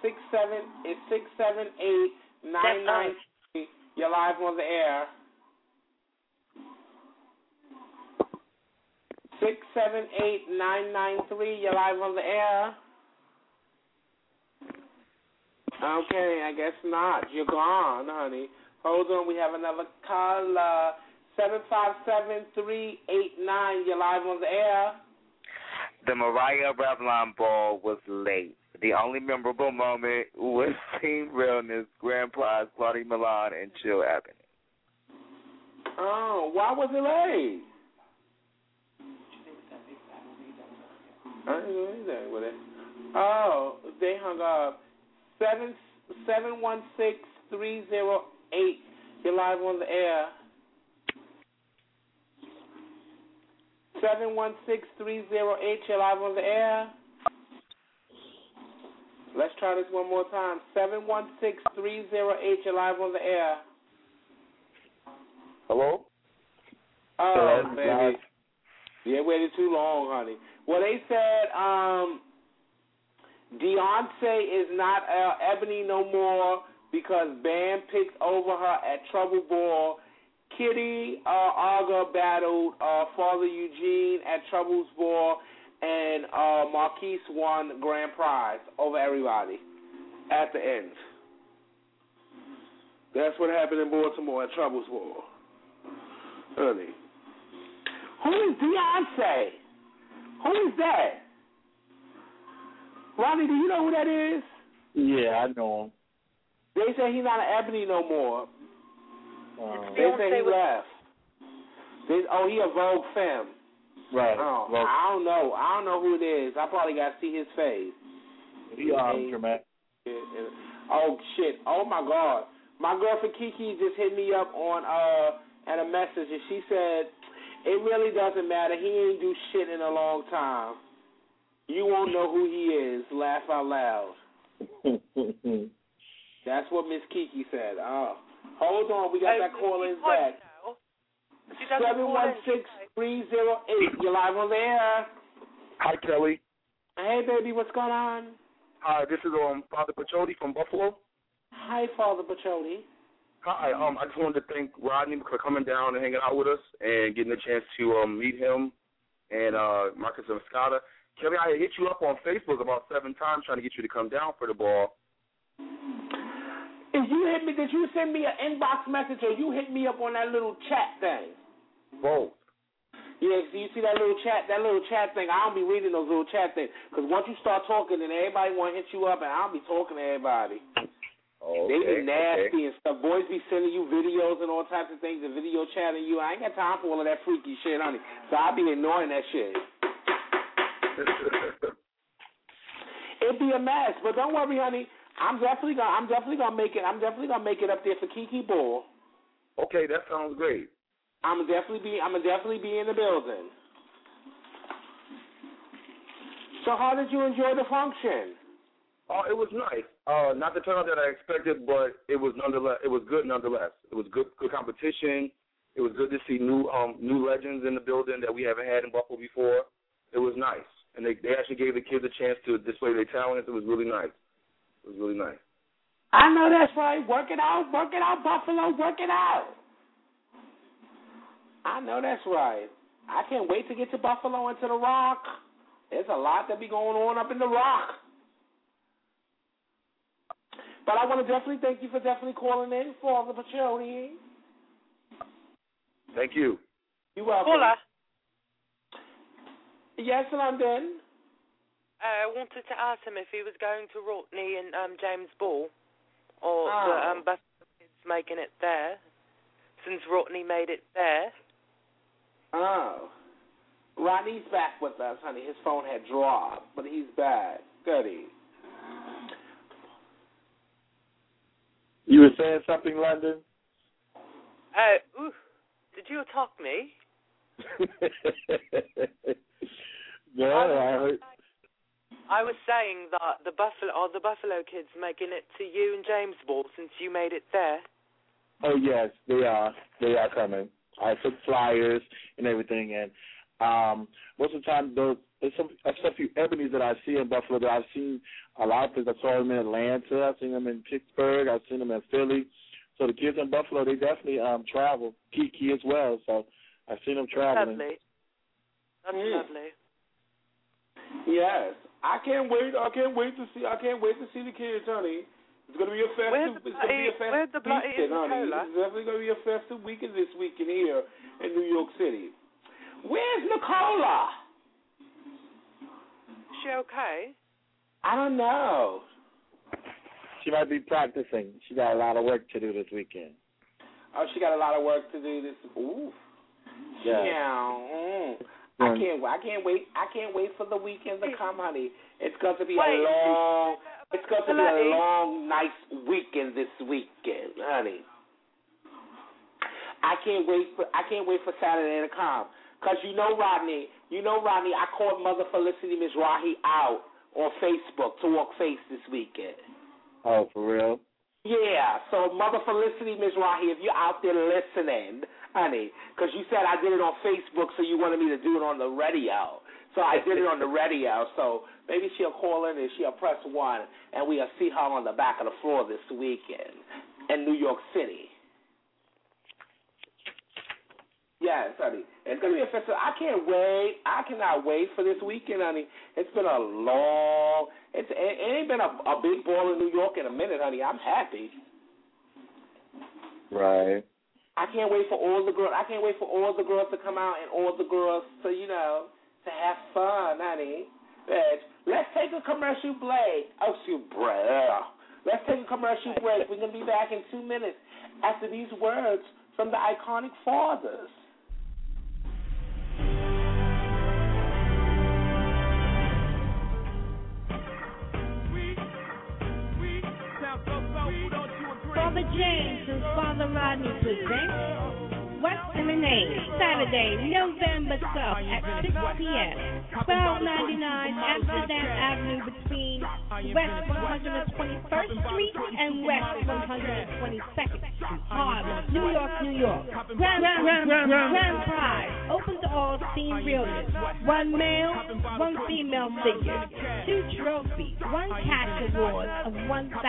678-993. You're live on the air. 678-993. You're live on the air. Okay, I guess not. You're gone, honey. Hold on, we have another caller. 757-389. You're live on the air. The Mariah Revlon Ball was late. The only memorable moment was Team Realness, Grand Prize, Claudia Milan, and Chill Ebony. Oh, why was it late? I didn't do anything with it. Oh, they hung up. 716-308. You're live on the air. 716-308. You're live on the air. Let's try this one more time. 716-308. You're live on the air. Hello? Oh, baby. You waited too long, honey. Well, they said Beyonce is not Ebony no more because Bam picks over her at Trouble Ball. Kitty Arga battled Father Eugene at Trouble's Ball, and Marquise won Grand Prize over everybody at the end. That's what happened in Baltimore at Trouble's Ball. Honey. Who is Beyonce? Who is that? Ronnie, do you know who that is? Yeah, I know him. They say he's not an Ebony no more. They say he left. He a Vogue femme. Right. Oh, I don't know. I don't know who it is. I probably got to see his face. He dramatic. Oh, shit. Oh, my God. My girlfriend Kiki just hit me up on at a message, and she said, it really doesn't matter. He ain't do shit in a long time. You won't know who he is. Laugh out loud. That's what Miss Kiki said. Oh. Hold on. We got that caller in back. 716-308. You're live on the air. Hi, Kelly. Hey, baby. What's going on? Hi, this is Father Pachodi from Buffalo. Hi, Father Pachodi. Hi. I just wanted to thank Rodney for coming down and hanging out with us and getting a chance to meet him and Marcus and Scott. Kelly, I hit you up on Facebook about 7 times trying to get you to come down for the ball. Did you send me an inbox message or you hit me up on that little chat thing? Both. Yeah, so you see that little chat thing? I don't be reading those little chat things because once you start talking, then everybody want to hit you up, and I don't be talking to everybody. Okay, they be nasty and stuff. Boys be sending you videos and all types of things and video chatting you. I ain't got time for all of that freaky shit, honey. So I be ignoring that shit. It'd be a mess, but don't worry, honey. I'm definitely gonna make it. I'm definitely gonna make it up there for Kiki Ball. Okay, that sounds great. I'm definitely be in the building. So how did you enjoy the function? It was nice. Not the turnout that I expected, but it was good nonetheless. It was good competition. It was good to see new legends in the building that we haven't had in Buffalo before. It was nice, and they actually gave the kids a chance to display their talents. It was really nice. I know that's right. Work it out, Buffalo, work it out. I know that's right. I can't wait to get to Buffalo and to the Rock. There's a lot that be going on up in the Rock. But I want to definitely thank you for definitely calling in for the Patroni. Thank you. You're welcome. Hola. Yes, London. I wanted to ask him if he was going to Rodney and James Ball, or the Buffalo Kids making it there, since Rodney made it there. Oh. Rodney's back with us, honey. His phone had dropped, but he's back. Goody. You were saying something, London? Did you attack me? No, I heard. I was saying that the Buffalo Kids making it to you and James Ball since you made it there. Oh yes, they are. They are coming. I took flyers and everything, and most of the time, there's a few Ebonies that I see in Buffalo that I've seen a lot of places. I saw them in Atlanta. I've seen them in Pittsburgh. I've seen them in Philly. So the kids in Buffalo, they definitely travel. Kiki as well. So I've seen them traveling. Lovely. That's lovely. Yes, I can't wait to see the kids, honey. It's gonna be a festive. Where's the bloody weekend, honey. Cola? It's definitely gonna be a festive weekend this weekend here in New York City. Where's Nicola? Is she okay? I don't know. She might be practicing. She got a lot of work to do this weekend. Oh, she got a lot of work to do this. Ooh. Yeah. I can't wait for the weekend to come, honey. It's going to be a long, nice weekend this weekend, honey. I can't wait for Saturday to come. Cause you know Rodney, I called Mother Felicity Mizrahi out on Facebook to walk face this weekend. Oh, for real? Yeah, so Mother Felicity Mizrahi, if you're out there listening, honey, because you said I did it on Facebook, so you wanted me to do it on the radio. So I did it on the radio, so maybe she'll call in and she'll press 1, and we'll see her on the back of the floor this weekend in New York City. Yes, honey. It's going to be a festival. I can't wait. I cannot wait for this weekend, honey. It's been a long... It ain't been a big ball in New York in a minute, honey. I'm happy. Right. I can't wait for all the girls. I can't wait for all the girls to come out and all the girls to, to have fun, honey. Let's take a commercial break. Let's take a commercial break. We're going to be back in 2 minutes after these words from the iconic fathers. Father James and Father Rodney present What's in the Name? Saturday, November 12th at 6 p.m. 1299 Amsterdam Avenue between West 121st Street and West 122nd Street, Harlem, New York. Grand prize, open to all team realness. 1 male, 1 female figure, 2 trophies, 1 cash award of $1,000.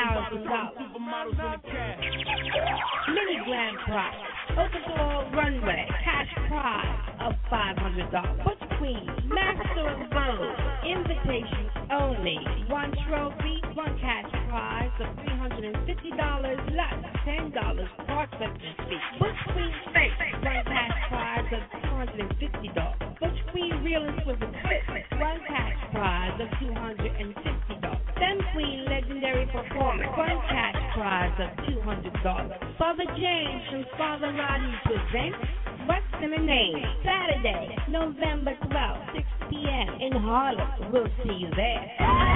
Mini grand prize, open to all runway, cash prize of $500. Butch Queen, Master of Vogue, invitation only. 1 trophy, 1 cash prize of $350, less $10 processing fee. Butch Queen Face, 1 cash prize of $250. Butch Queen Realist with a twist, 1 cash prize of $250. Femme Queen Legendary Performance, 1 cash prize of $200. Father James and Father Rodney present What's in the Name? Saturday, November 12th, 6 p.m. in Harlem. We'll see you there.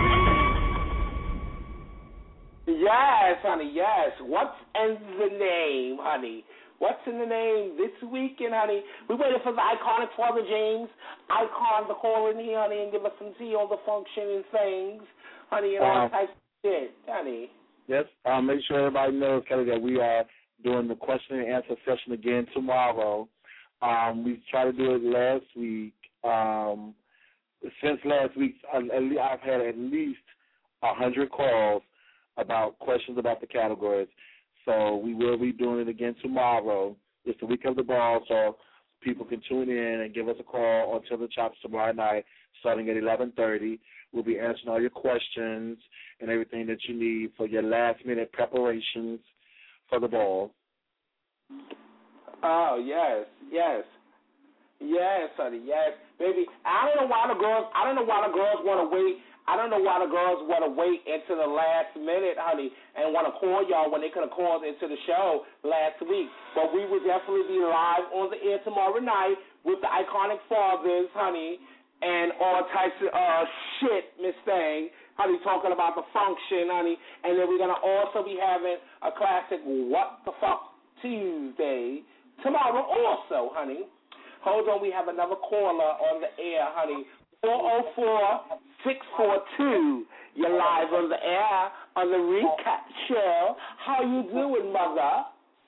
Yes, honey, yes. What's in the name, honey? What's in the name this weekend, honey? We waited for the iconic Father James icon to call in here, honey, and give us some tea on the function and things, honey, and all types of shit, honey. Yes. Make sure everybody knows, Kelly, that we are doing the question and answer session again tomorrow. We tried to do it last week. Since last week, I've had at least 100 calls about questions about the categories. So we will be doing it again tomorrow. It's the week of the ball, so people can tune in and give us a call on Till the Chops tomorrow night, starting at 11:30. We'll be answering all your questions and everything that you need for your last-minute preparations for the ball. Oh, yes, honey, yes, baby. I don't know why the girls want to wait. I don't know why the girls want to wait into the last minute, honey, and want to call y'all when they could have called into the show last week. But we will definitely be live on the air tomorrow night with the Iconic Fathers, honey, and all types of shit, Miss Thang, honey, talking about the function, honey. And then we're going to also be having a classic What the Fuck Tuesday tomorrow also, honey. Hold on, we have another caller on the air, honey. 404-642. You're live on the air on the Recap Show. How you doing, mother?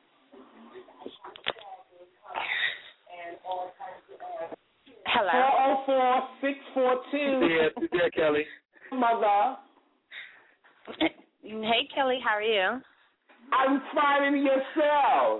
Hello. 404-642. Yeah, Kelly. Mother. Hey, Kelly. How are you? I'm fine, and yourself.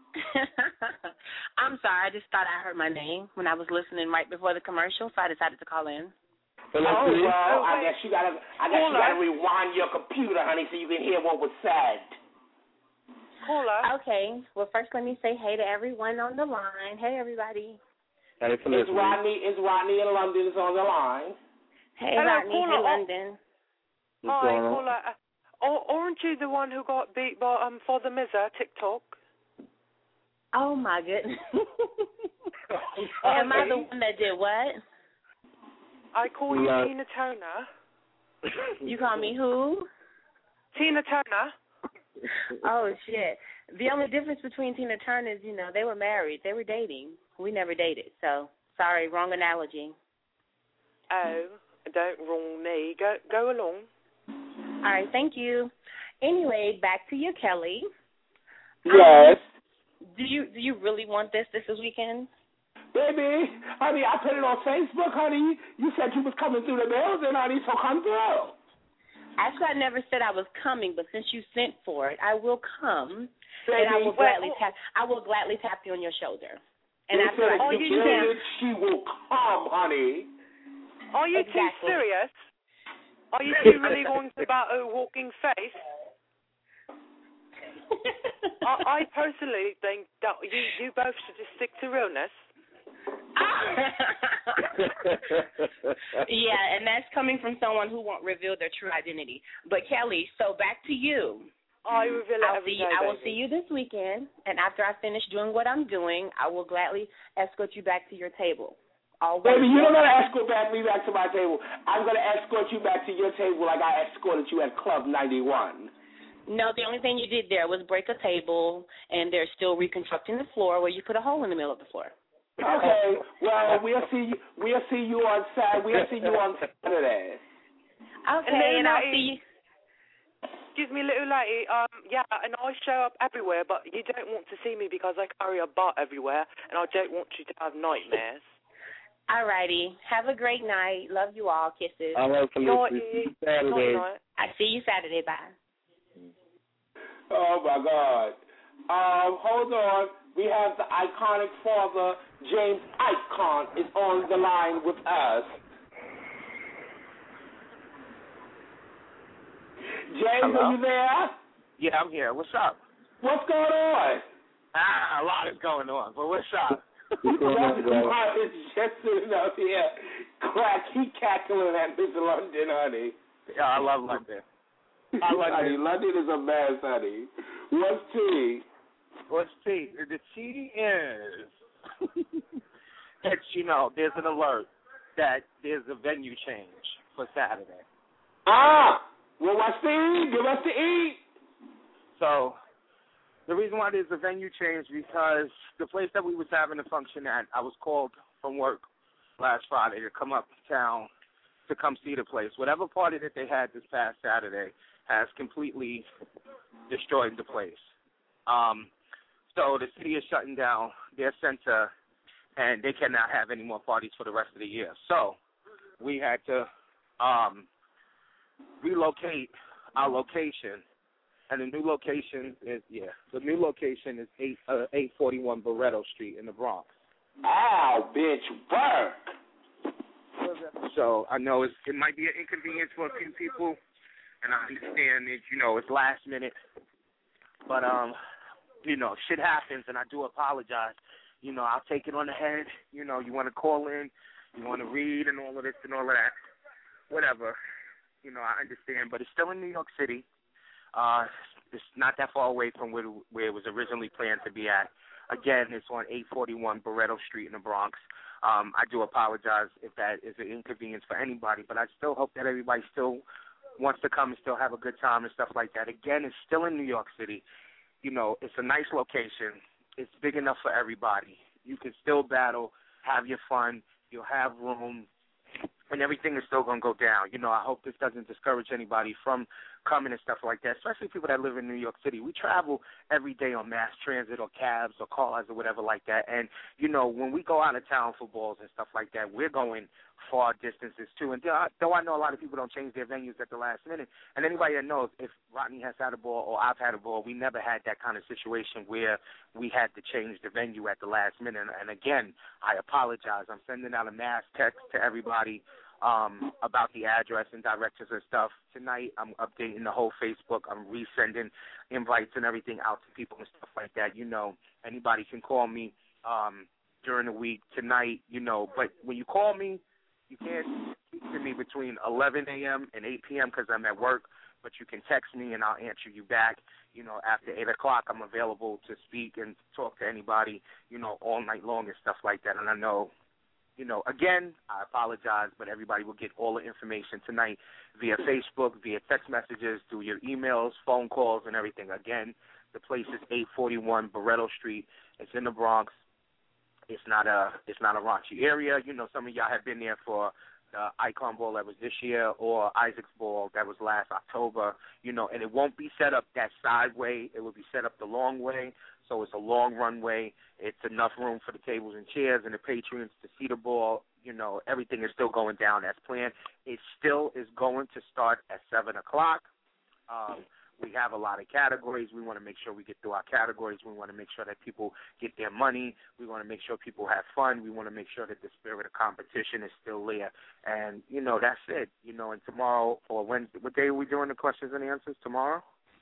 I'm sorry. I just thought I heard my name when I was listening right before the commercial, so I decided to call in. I guess you gotta rewind your computer, honey, so you can hear what was said. Caller. Okay. Well, first let me say hey to everyone on the line. Hey, everybody. Hey, It's Rodney in London is on the line. Hey, hello, Rodney. caller. Hey, London. Hi, caller. Aren't you the one who got beat by Father Mizza TikTok? Oh my goodness. Am I the one that did what? I call you Tina Turner. You call me who? Tina Turner. Oh, shit. The only difference between Tina Turner is, they were married. They were dating. We never dated. So, sorry, wrong analogy. Oh, don't wrong me. Go along. All right, thank you. Anyway, back to you, Kelly. Yes. Do you really want this weekend? Baby, honey, I put it on Facebook, honey. You said you was coming through the building, honey, so come through. Actually, I never said I was coming, but since you sent for it, I will come, Baby, and I will gladly tap you on your shoulder. And after I sit you down, she will come, honey. Are you too serious? Are you two really going to battle a walking face? I personally think that you both should just stick to realness. Yeah, and that's coming from someone who won't reveal their true identity. But Kelly, so back to you. I reveal it every day, I will see you this weekend, and after I finish doing what I'm doing, I will gladly escort you back to your table. Baby, you don't got to escort me back to my table. I'm going to escort you back to your table like I escorted you at Club 91. No, the only thing you did there was break a table, and they're still reconstructing the floor where you put a hole in the middle of the floor. Okay, well, we'll see you on Saturday. Okay, and I'll see you. Excuse me, little lady. Yeah, and I show up everywhere, but you don't want to see me because I carry a butt everywhere, and I don't want you to have nightmares. All righty. Have a great night. Love you all. Kisses. I love you. Saturday. I see you Saturday. Bye. Oh, my God. Hold on. We have the iconic father, James Icon, is on the line with us. James, hello? Are you there? Yeah, I'm here. What's up? What's going on? A lot is going on, but what's up? It's just sitting up here, cackling at Mr. London, honey. Yeah, I love London. Honey, London is a mess, honey. What's tea? What's tea? The tea is that, there's an alert that there's a venue change for Saturday. Well, what's the eat? Give us the eat. So the reason why there's a venue change because the place that we was having a function at, I was called from work last Friday to come uptown to come see the place. Whatever party that they had this past Saturday has completely destroyed the place. So the city is shutting down their center, and they cannot have any more parties for the rest of the year. So we had to relocate our location, and the new location is 841 Barretto Street in the Bronx. Ow, bitch, work. So I know it might be an inconvenience for a few people, and I understand that, it's last minute, but shit happens, and I do apologize. I'll take it on the head. You want to call in, you want to read and all of this and all of that, whatever. I understand, but it's still in New York City. It's not that far away from where it was originally planned to be at. Again, it's on 841 Barretto Street in the Bronx. I do apologize if that is an inconvenience for anybody, but I still hope that everybody still wants to come and still have a good time and stuff like that. Again, it's still in New York City. It's a nice location. It's big enough for everybody. You can still battle, have your fun. You'll have room, and everything is still going to go down. I hope this doesn't discourage anybody from coming and stuff like that, especially people that live in New York City. We travel every day on mass transit or cabs or cars or whatever like that. And, when we go out of town for balls and stuff like that, we're going far distances too. And though I know a lot of people don't change their venues at the last minute, and anybody that knows, if Rodney has had a ball or I've had a ball, we never had that kind of situation where we had to change the venue at the last minute. And again, I apologize. I'm sending out a mass text to everybody about the address and directions and stuff. Tonight, I'm updating the whole Facebook. I'm resending invites and everything out to people and stuff like that. Anybody can call me during the week, tonight, But when you call me, you can't speak to me between 11 a.m. and 8 p.m. because I'm at work, but you can text me and I'll answer you back. After 8 o'clock, I'm available to speak and talk to anybody, all night long and stuff like that. And I know, again, I apologize, but everybody will get all the information tonight via Facebook, via text messages, through your emails, phone calls, and everything. Again, the place is 841 Barretto Street. It's in the Bronx. It's not a raunchy area. Some of y'all have been there for the Icon Ball that was this year or Isaac's Ball that was last October, and it won't be set up that side way. It will be set up the long way, so it's a long runway. It's enough room for the tables and chairs and the patrons to see the ball. Everything is still going down as planned. It still is going to start at 7 o'clock. We have a lot of categories. We want to make sure we get through our categories. We want to make sure that people get their money. We want to make sure people have fun. We want to make sure that the spirit of competition is still there. And, that's it. And tomorrow or Wednesday, what day are we doing the questions and answers? Tomorrow?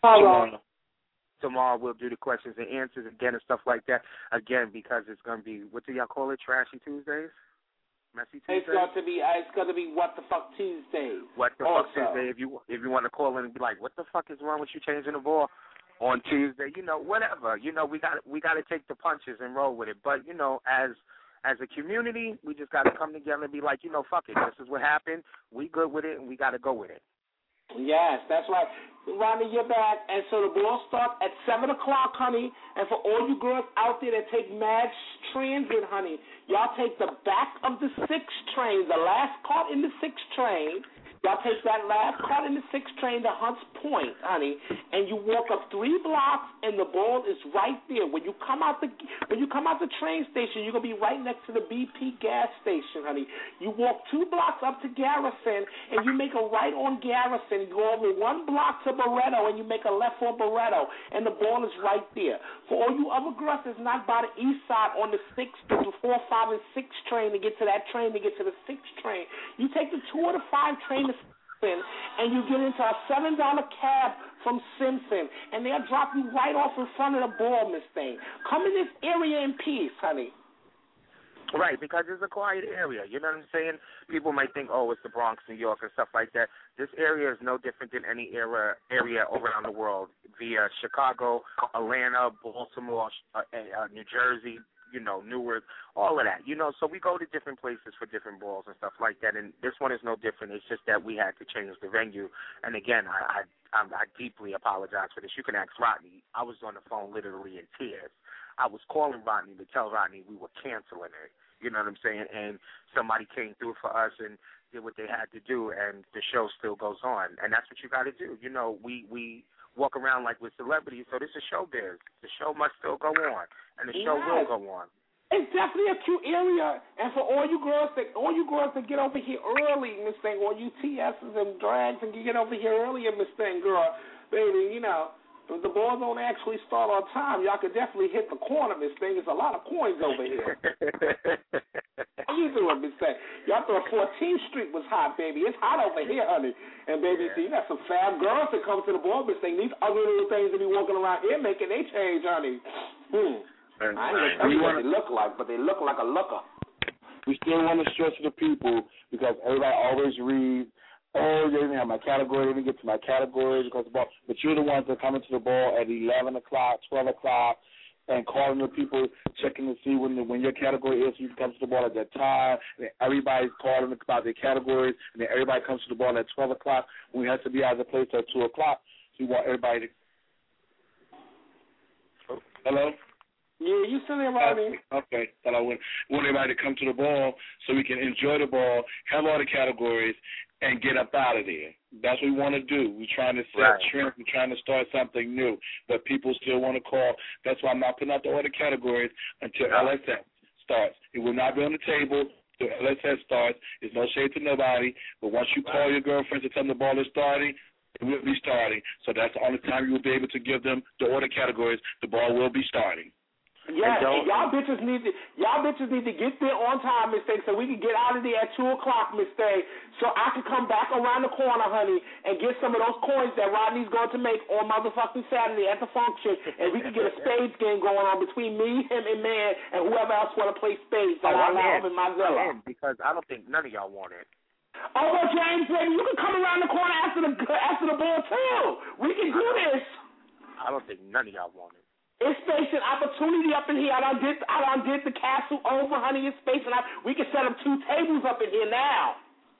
Tomorrow we'll do the questions and answers again and stuff like that. Again, because it's going to be, what do y'all call it, Trashy Tuesdays? Messy Tuesdays? It's going to be What the Fuck Tuesday. What the fuck Tuesday? If you want to call in and be like, what the fuck is wrong with you changing the ball on Tuesday? Whatever. We got to take the punches and roll with it. But as a community, we just got to come together and be like, fuck it. This is what happened. We good with it, and we got to go with it. Yes, that's right. Rodney, you're back. And so the ball starts at 7 o'clock, honey. And for all you girls out there that take mass transit, honey, y'all take the back of the 6 train, the last cart in the 6 train. Y'all take that last cart in the 6 train to Hunts Point, honey, and you walk up 3 blocks, and the ball is right there. When you come out the train station, you're gonna be right next to the BP gas station, honey. You walk 2 blocks up to Garrison, and you make a right on Garrison. You go over 1 block to Barretto, and you make a left on Barretto, and the ball is right there. For all you other girls that's not by the east side on the 6, the 4, 5, and 6 train to get to that train to get to the 6 train, you take the 2 or the 5 train to and you get into a $7 cab from Simpson, and they'll drop you right off in front of the ball, Miss Thing. Come in this area in peace, honey. Right, because it's a quiet area. You know what I'm saying? People might think, oh, it's the Bronx, New York, and stuff like that. This area is no different than any area around the world, via Chicago, Atlanta, Baltimore, New Jersey, Newark, all of that, so we go to different places for different balls and stuff like that, and this one is no different. It's just that we had to change the venue, and again, I deeply apologize for this. You can ask Rodney. I was on the phone literally in tears. I was calling Rodney to tell Rodney we were canceling it. you know what I'm saying, and somebody came through for us and did what they had to do, and the show still goes on. And that's what you got to do. You know, we walk around like we're celebrities, so this is showbiz. The show must still go on, and the show will go on. It's definitely a cute area, and for all you girls that get over here early, Miss Thing, all you TSs and drags and get over here earlier, Miss Thing, girl, baby, you know, if the ball don't actually start on time, y'all could definitely hit the corner, Miss Thing. There's a lot of coins over here. How you doing, Miss Thing? Y'all thought 14th Street was hot, baby. It's hot over here, honey. And baby, see, you got some fab girls that come to the ball, Miss Thing. These ugly little things that be walking around here making they change, honey. I ain't gonna tell you what they look like, but they look like a looker. We still want to stress to the people because everybody always reads, oh, they didn't have my category, they didn't get to my category because of the ball. But you're the ones that come into the ball at 11 o'clock, 12 o'clock, and calling the people, checking to see when your category is, so you can come to the ball at that time. And everybody's calling about their categories, and then everybody comes to the ball at 12 o'clock when we have to be out of the place at 2 o'clock. So you want everybody to... Hello? Yeah, you still there, Rodney? Okay. I want everybody to come to the ball so we can enjoy the ball, have all the categories, and get up out of there. That's what we want to do. We're trying to set trends. We're trying to start something new. But people still want to call. That's why I'm not putting out the other categories until LSS starts. It will not be on the table until LSS starts. There's no shade to nobody. But once you call your girlfriends and tell them the ball is starting, it will be starting. So that's the only time you will be able to give them the order categories. The ball will be starting. Yeah, and y'all bitches need to get there on time, Miss Thing, so we can get out of there at 2 o'clock, Miss Thing, so I can come back around the corner, honey, and get some of those coins that Rodney's going to make on motherfucking Saturday at the function, and we can get a spades game going on between me, him, and Man, and whoever else want to play spades that I allow in my villa. Because I don't think none of y'all want it. Oh, well, James, baby, you can come around the corner after the ball, too. We can do this. I don't think none of y'all want it. It's space and opportunity up in here. I done did the castle over, honey. It's space and we can set up 2 tables up in here now.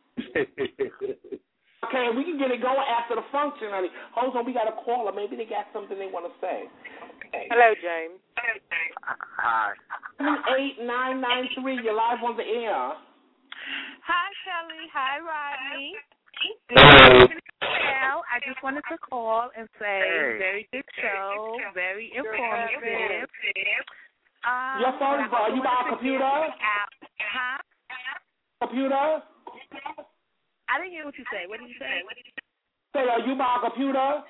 Okay, we can get it going after the function, honey. Hold on, we got a caller. Maybe they got something they want to say. Okay. Hello, James. Hi. 8993. You're live on the air. Hi, Kelly. Hi, Rodney. Hello. I just wanted to call and say, very good show, very informative. Your phone, are you by a computer? Huh? Computer? I didn't hear what you say. What did you say? Say, are you by a computer?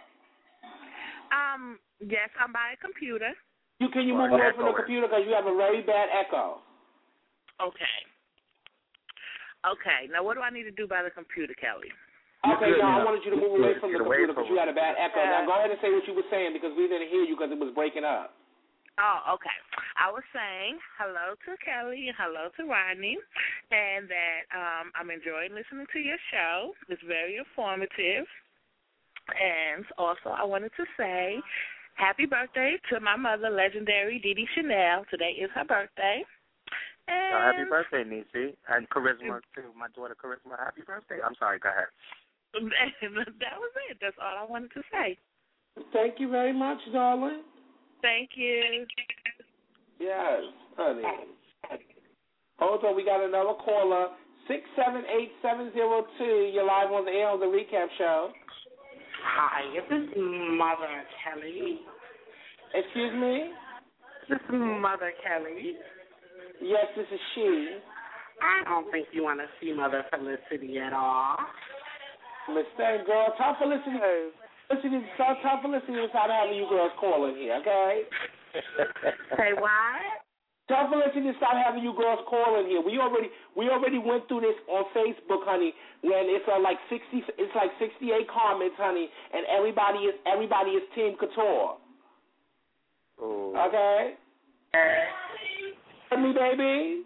Yes, I'm by a computer. Can you move away from the computer because you have a very bad echo? Okay. Now what do I need to do by the computer, Kelly? Okay, no, I wanted you to move away from the computer because you had a bad echo. Now go ahead and say what you were saying because we didn't hear you because it was breaking up. Oh, okay. I was saying hello to Kelly and hello to Rodney, and that I'm enjoying listening to your show. It's very informative. And also I wanted to say happy birthday to my mother, legendary Dee Dee Chanel. Today is her birthday. And happy birthday, Niecy. And Charisma, too. My daughter, Charisma, happy birthday. I'm sorry, go ahead. That was it. That's all I wanted to say. Thank you very much, darling. Thank you. Yes, honey. Hold on, we got another caller. 678-702. You're live on the air on the recap show. Hi, this is Mother Kelly. Excuse me? This is Mother Kelly. Yes, this is she. I don't think you want to see Mother Felicity at all. Mistake, girl. Tell Felicity to start having you girls calling here, okay? Say what? Tell Felicity to start having you girls calling here. We already went through this on Facebook, honey. When it's like 68 comments, honey, and everybody is Team Couture. Oh. Okay. Hear me, baby.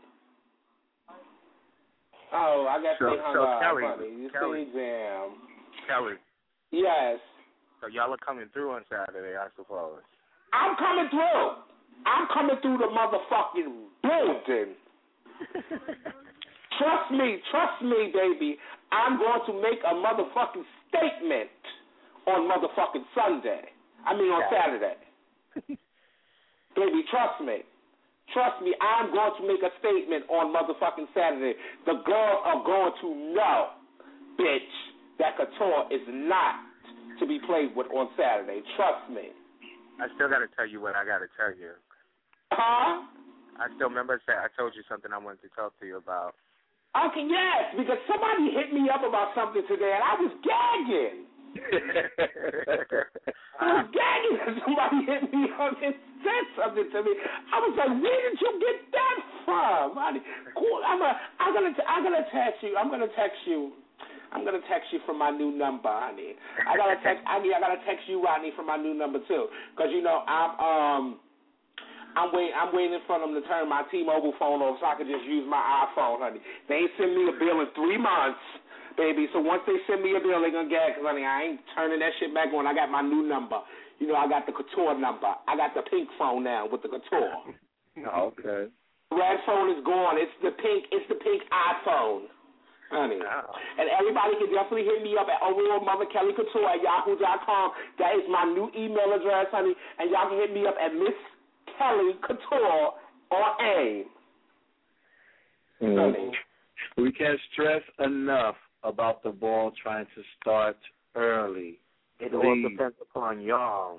Oh, I guess they hung up, honey. You see, Jam. Kelly. Yes. So y'all are coming through on Saturday, I suppose. I'm coming through the motherfucking building. Trust me, baby. I'm going to make a motherfucking statement on motherfucking Sunday. On Saturday. Baby, trust me. Trust me, I'm going to make a statement on motherfucking Saturday. The girls are going to know, bitch, that Couture is not to be played with on Saturday. Trust me. I still got to tell you what I got to tell you. Huh? I still remember I told you something I wanted to talk to you about. Okay, yes, because somebody hit me up about something today, and I was gagging. I was gagging because somebody hit me up and said something to me. I was like, where did you get that from? Cool. I'm gonna text you. I'm gonna text you from my new number, honey. I gotta text you, Rodney, from my new number too, because you know I'm waiting for them to turn my T-Mobile phone off so I can just use my iPhone, honey. They ain't send me a bill in 3 months, baby. So once they send me a bill, they gonna gag, because, honey, I ain't turning that shit back on. I got my new number. You know, I got the Couture number. I got the pink phone now with the Couture. Okay. The red phone is gone. It's the pink iPhone, honey. Oh. And everybody can definitely hit me up at overallmotherkellycouture@yahoo.com. That is my new email address, honey. And y'all can hit me up at Miss Kelly Couture or AIM. We can't stress enough about the ball trying to start early. It all depends upon y'all.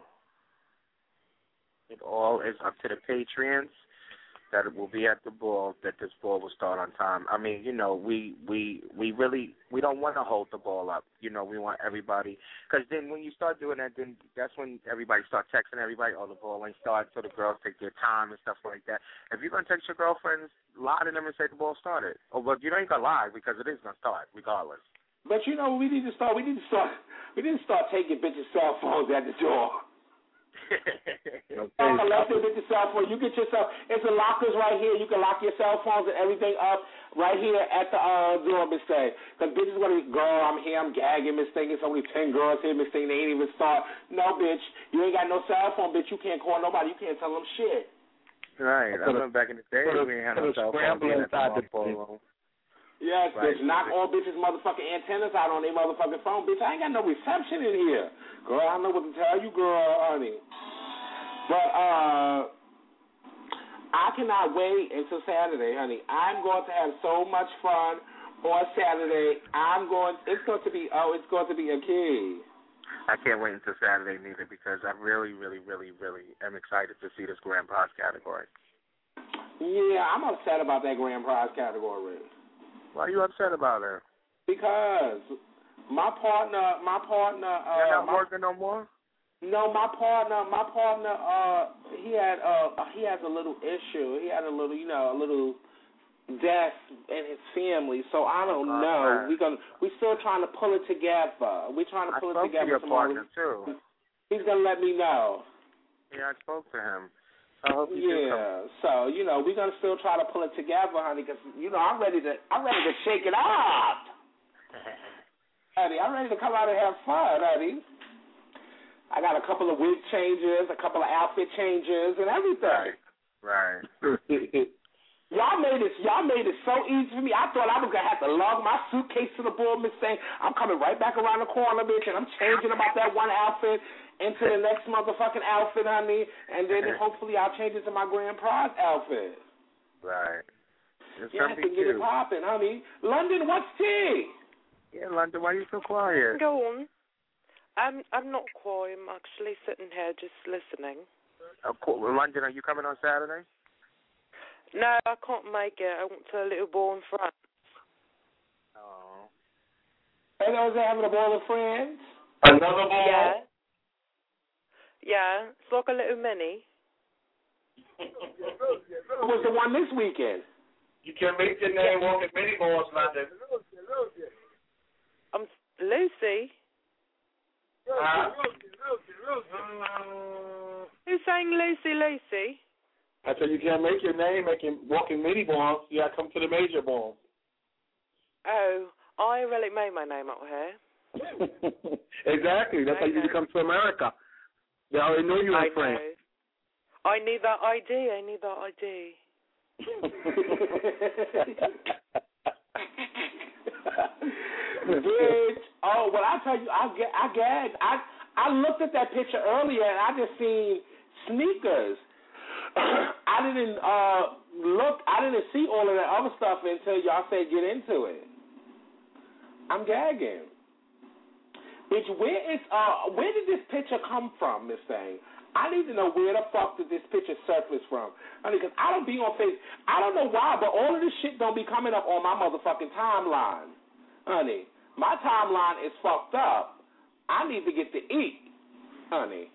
It all is up to the Patreons that it will be at the ball, that this ball will start on time. I mean, you know, we really don't want to hold the ball up. You know, we want everybody, because then when you start doing that, then that's when everybody starts texting everybody, oh, the ball ain't started, so the girls take their time and stuff like that. If you're going to text your girlfriends, lie to them and say the ball started. Oh, but you ain't going to lie, because it is going to start regardless. But, you know, we need to start taking bitches' cell phones at the door. Unless you get your cell phone, it's the lockers right here. You can lock your cell phones and everything up right here at the door, Miss Thing. Because bitches going to be, girl, I'm here, I'm gagging, Miss Thing. There's only 10 girls here, Miss Thing. They ain't even start. No, bitch, you ain't got no cell phone, bitch. You can't call nobody. You can't tell them shit. Right. I remember back in the day, we ain't had no cell phone. Yes, right. Bitch. Knock all bitches' motherfucking antennas out on their motherfucking phone. Bitch, I ain't got no reception in here. Girl, I know what to tell you, girl, honey. But I cannot wait until Saturday, honey. I'm going to have so much fun on Saturday. It's going to be a key. I can't wait until Saturday neither, because I really, really, really, really am excited to see this grand prize category. Yeah, I'm upset about that grand prize category. Why are you upset about it? Because my partner. You're not working no more? No, my partner. He has a little issue. He had a little death in his family. So I don't know. Man. We're still trying to pull it together. We're trying to pull it together. I spoke to your partner too. He's gonna let me know. Yeah, I spoke to him. I hope you so we're gonna still try to pull it together, honey, because I'm ready to shake it up, honey. I'm ready to come out and have fun, honey. I got a couple of wig changes, a couple of outfit changes, and everything. Right. Y'all made it so easy for me. I thought I was gonna have to lug my suitcase to the ball, Miss Thing. I'm coming right back around the corner, bitch, and I'm changing about that one outfit into the next motherfucking outfit, honey, and then hopefully I'll change it to my grand prize outfit. Right. It's yeah, to get it popping, honey. London, what's tea? Yeah, London, why are you so quiet? Go on. I'm not quiet. I'm actually sitting here just listening. London, are you coming on Saturday? No, I can't make it. I went to a little ball in France. Oh. And I was having a ball of friends? Another ball? Yeah. Yeah, it's like a little mini. What was the one this weekend? You can make your name walking mini balls, London. I'm Lucy. Who's saying Lucy, Lucy? I said you can't make your name walking mini balls. You got to come to the major ball. Oh, I really made my name out here. Exactly. That's how you come to America. They already know you in France. I need that ID. Bitch. Oh, well, I tell you, I gagged. I looked at that picture earlier, and I just seen sneakers. I didn't I didn't see all of that other stuff until y'all said get into it. I'm gagging. Bitch, where did this picture come from, Miss Thing? I need to know where the fuck did this picture surface from. Honey, because I don't be on Facebook. I don't know why, but all of this shit don't be coming up on my motherfucking timeline. Honey, my timeline is fucked up. I need to get to eat, honey.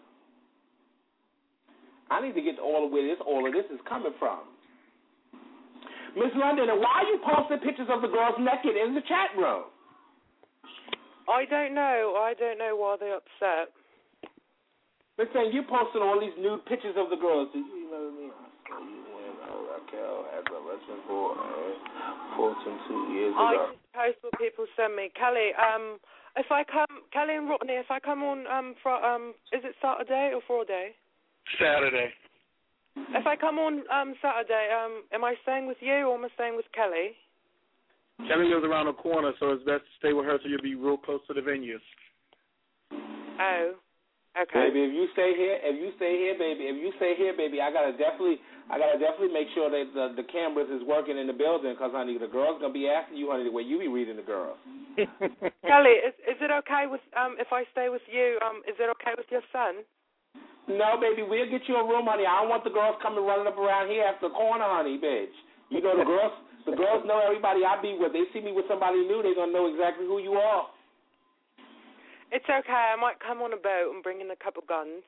I need to get to all of this is coming from. Miss London, and why are you posting pictures of the girls naked in the chat room? I don't know. I don't know why they're upset. Miss Thing, you posting all these nude pictures of the girls. Did you email me? I saw you when Raquel had the lesson for 2 years ago. I just post what people send me. Kelly, if I come, Kelly and Rodney, if I come on, is it Saturday or Friday? Saturday. If I come on Saturday, am I staying with you or am I staying with Kelly? Kelly lives around the corner, so it's best to stay with her so you'll be real close to the venue. Oh, okay. Baby, if you stay here, baby, I gotta definitely make sure that the cameras is working in the building, because honey, the girls gonna be asking you, honey, the way you be reading the girls. Kelly, is it okay with if I stay with you? Is it okay with your son? No, baby, we'll get you a room, honey. I don't want the girls coming running up around here after the corner, honey, bitch. You know the girls know everybody I be with. They see me with somebody new, they gonna know exactly who you are. It's okay. I might come on a boat and bring in a couple guns.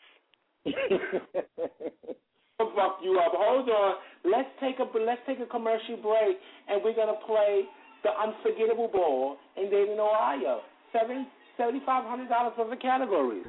Fuck you up. Hold on. Let's take a commercial break, and we're gonna play the Unforgettable Ball in Dayton, Ohio. $7,500 for the categories.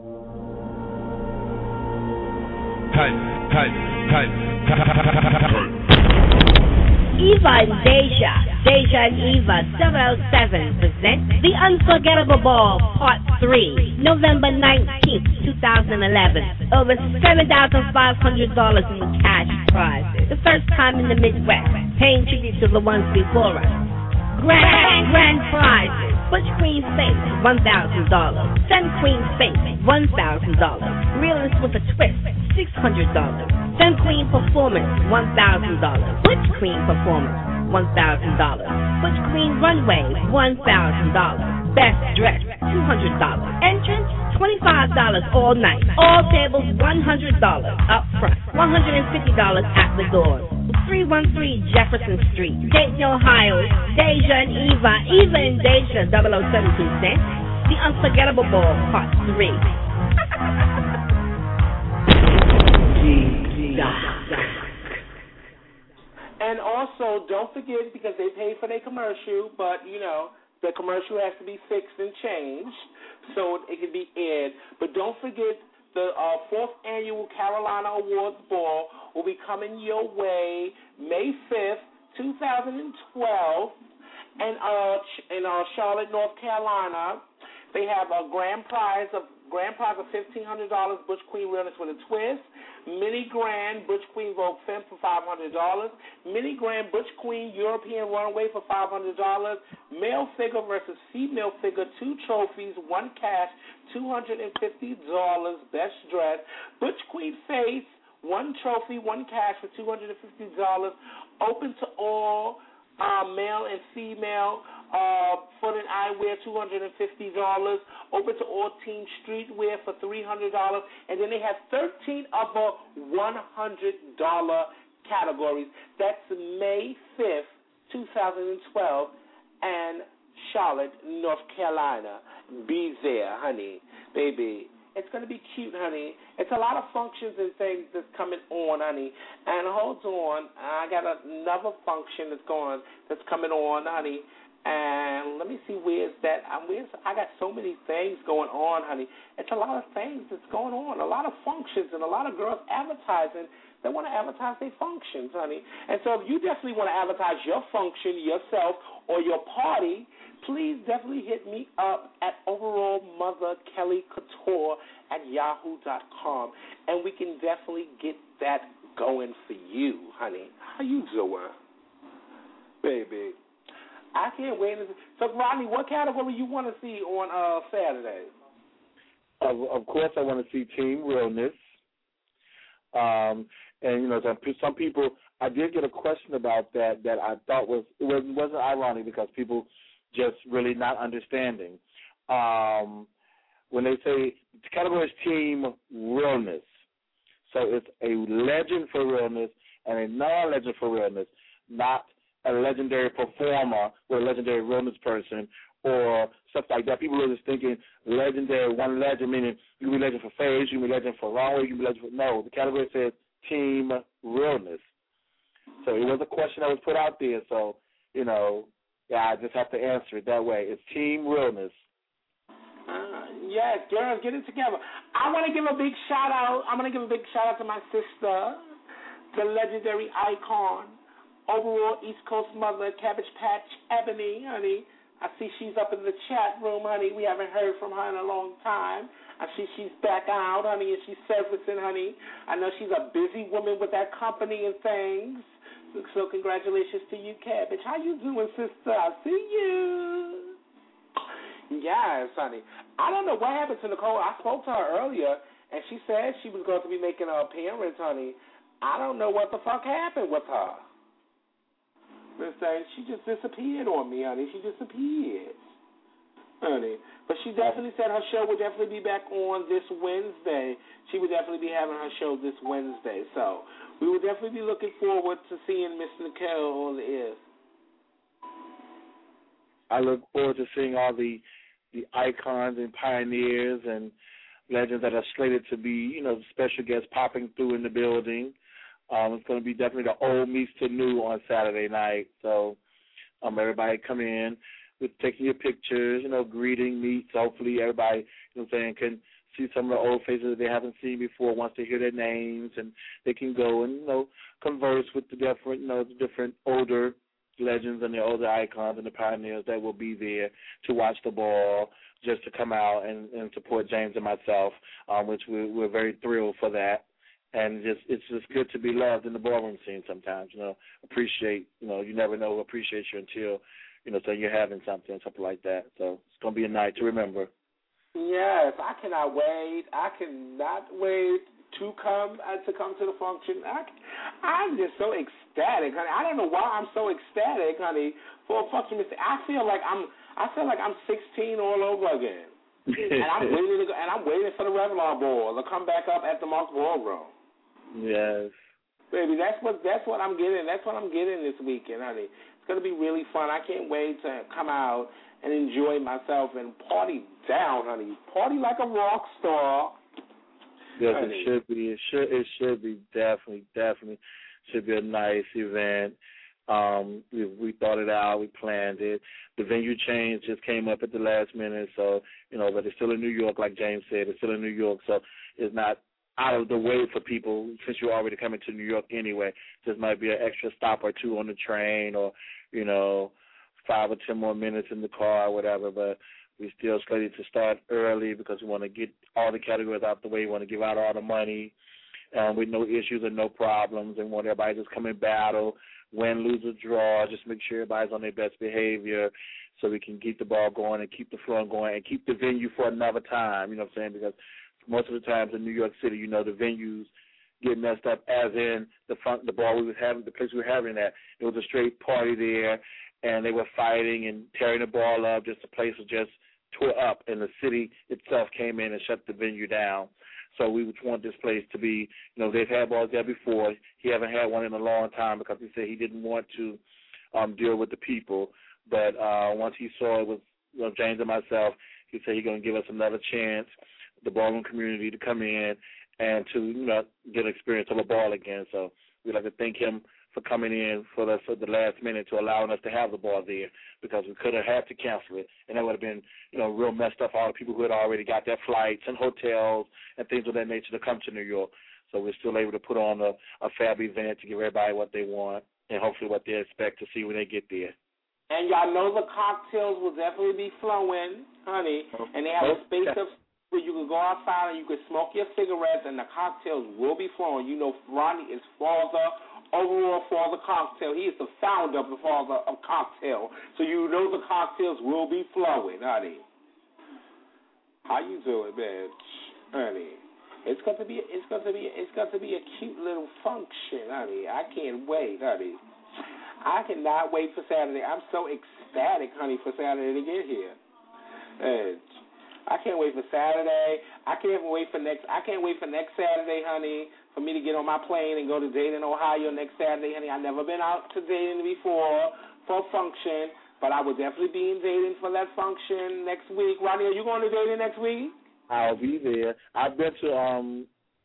Eva and Deja and Eva 707 present The Unforgettable Ball Part 3, November 19th, 2011. Over $7,500 in cash prizes. The first time in the Midwest, paying tribute to the ones before us. Grand prizes. Butch Queen's Face, $1,000. Sun Queen's Face, $1,000. Realist with a Twist, $600. Sun Queen Performance, $1,000. Butch Queen Performance, $1,000. Butch Queen Runway, $1,000. Best Dress, $200. Entrance, $25 all night. All tables, $100 up front. $150 at the door. 313 Jefferson Street, Dayton, Ohio. Deja and Eva and Deja 007 present The Unforgettable Ball Part 3. And also, don't forget, because they paid for their commercial, but, you know, the commercial has to be fixed and changed so it can be aired. But don't forget, the 4th Annual Carolina Awards Ball will be coming your way May 5th, 2012, in Charlotte, North Carolina. They have a grand prize of $1,500, Butch Queen Realness with a Twist. Mini Grand Butch Queen Vogue Femme for $500. Mini Grand Butch Queen European Runway for $500. Male figure versus female figure, 2 trophies, 1 cash, $250. Best dress. Butch Queen Face, 1 trophy, 1 cash for $250. Open to all male and female. Foot and eyewear, $250. Open to all team streetwear for $300. And then they have 13 other $100 categories. That's May 5th, 2012, and Charlotte, North Carolina. Be there, honey, baby. It's going to be cute, honey. It's a lot of functions and things that's coming on, honey. And hold on, I got another function that's coming on, honey. And let me see, where's that? I got so many things going on, honey. It's a lot of things that's going on, a lot of functions, and a lot of girls advertising. They want to advertise their functions, honey. And so if you definitely want to advertise your function, yourself, or your party, please definitely hit me up at overallmotherkellycouture@yahoo.com, and we can definitely get that going for you, honey. How you doing, baby? I can't wait. So, Rodney, what category you want to see on Saturday? Of course, I want to see Team Realness. And, you know, some people, I did get a question about that I thought wasn't ironic because people just really not understanding. When they say the category is team realness, so it's a legend for realness and a non-legend for realness, not a legendary performer or a legendary realness person or stuff like that. People are just thinking legendary, one legend, meaning you can be legend for phase, you can be legend for runway, you can be legend for, no, the category says team realness. So it was a question that was put out there, so, you know, yeah, I just have to answer it that way. It's team realness. Yes, girls, get it together. I want to give a big shout out. I'm going to give a big shout out to my sister, the legendary icon, overall East Coast mother, Cabbage Patch Ebony, honey. I see she's up in the chat room, honey. We haven't heard from her in a long time. I see she's back out, honey, and she's servicing, honey. I know she's a busy woman with that company and things. So congratulations to you, Cabbage. How you doing, sister? I see you. Yes, honey. I don't know what happened to Nicole. I spoke to her earlier, and she said she was going to be making an appearance, honey. I don't know what the fuck happened with her. She just disappeared on me, honey. She disappeared, honey. But she definitely said her show would definitely be back on this Wednesday. She would definitely be having her show this Wednesday. So we will definitely be looking forward to seeing Miss Nicole on the air. I look forward to seeing all the icons and pioneers and legends that are slated to be, you know, special guests popping through in the building. It's going to be definitely the old meets the new on Saturday night. So everybody come in with taking your pictures, you know, greeting meets. Hopefully everybody, you know what I'm saying, can see some of the old faces that they haven't seen before once they hear their names, and they can go and, you know, converse with the different, you know, the different older legends and the older icons and the pioneers that will be there to watch the ball, just to come out and support James and myself, which we're very thrilled for that. And it's just good to be loved in the ballroom scene sometimes, you know, appreciate, you know, you never know who appreciates you until, you know, so you're having something like that. So it's going to be a night to remember. Yes, I cannot wait. I cannot wait to come to the function. I'm just so ecstatic, honey. I don't know why I'm so ecstatic, honey, for a function. I feel like I'm 16 all over again, and I'm waiting to go, and I'm waiting for the Revlon Ball to come back up at the Monk's Ballroom. Yes, baby, that's what I'm getting. That's what I'm getting this weekend, honey. It's gonna be really fun. I can't wait to come out and enjoy myself and party down, honey. Party like a rock star. Yes, it should be. It should be definitely should be a nice event. We thought it out. We planned it. The venue change just came up at the last minute, so you know, but it's still in New York, like James said. It's still in New York, so it's not out of the way for people since you're already coming to New York anyway. Just might be an extra stop or two on the train, or you know, 5 or 10 more minutes in the car or whatever, but we still slated to start early because we want to get all the categories out the way. We want to give out all the money with no issues and no problems, and want everybody just come in battle, win, lose, or draw, just make sure everybody's on their best behavior so we can keep the ball going and keep the flow going and keep the venue for another time, you know what I'm saying, because most of the times in New York City, you know, the venues get messed up, as in the ball we was having, the place we were having at. It was a straight party there, and they were fighting and tearing the ball up. Just the place was just tore up, and the city itself came in and shut the venue down. So we would want this place to be, you know, they've had balls there before. He haven't had one in a long time because he said he didn't want to deal with the people. But once he saw it was, you know, James and myself, he said he's going to give us another chance, the ballroom community, to come in and to, you know, get an experience of a ball again. So we'd like to thank him for coming in for the last minute to allowing us to have the ball there, because we could have had to cancel it, and that would have been, you know, real messed up for all the people who had already got their flights and hotels and things of that nature to come to New York. So we're still able to put on a fab event to give everybody what they want and hopefully what they expect to see when they get there. And y'all know the cocktails will definitely be flowing, honey, and they have a space of where you can go outside and you can smoke your cigarettes, and the cocktails will be flowing. You know, Ronnie is father, overall father cocktail. He is the founder of the father of cocktail. So you know the cocktails will be flowing, honey. How you doing, bitch? Honey. It's going to be a cute little function, honey. I can't wait, honey. I cannot wait for Saturday. I'm so ecstatic, honey, for Saturday to get here. And I can't wait for Saturday. I can't wait for next Saturday, honey, for me to get on my plane and go to Dayton, Ohio next Saturday, honey. I've never been out to Dayton before for a function, but I will definitely be in Dayton for that function next week. Ronnie, are you going to Dayton next week? I'll be there. I've been to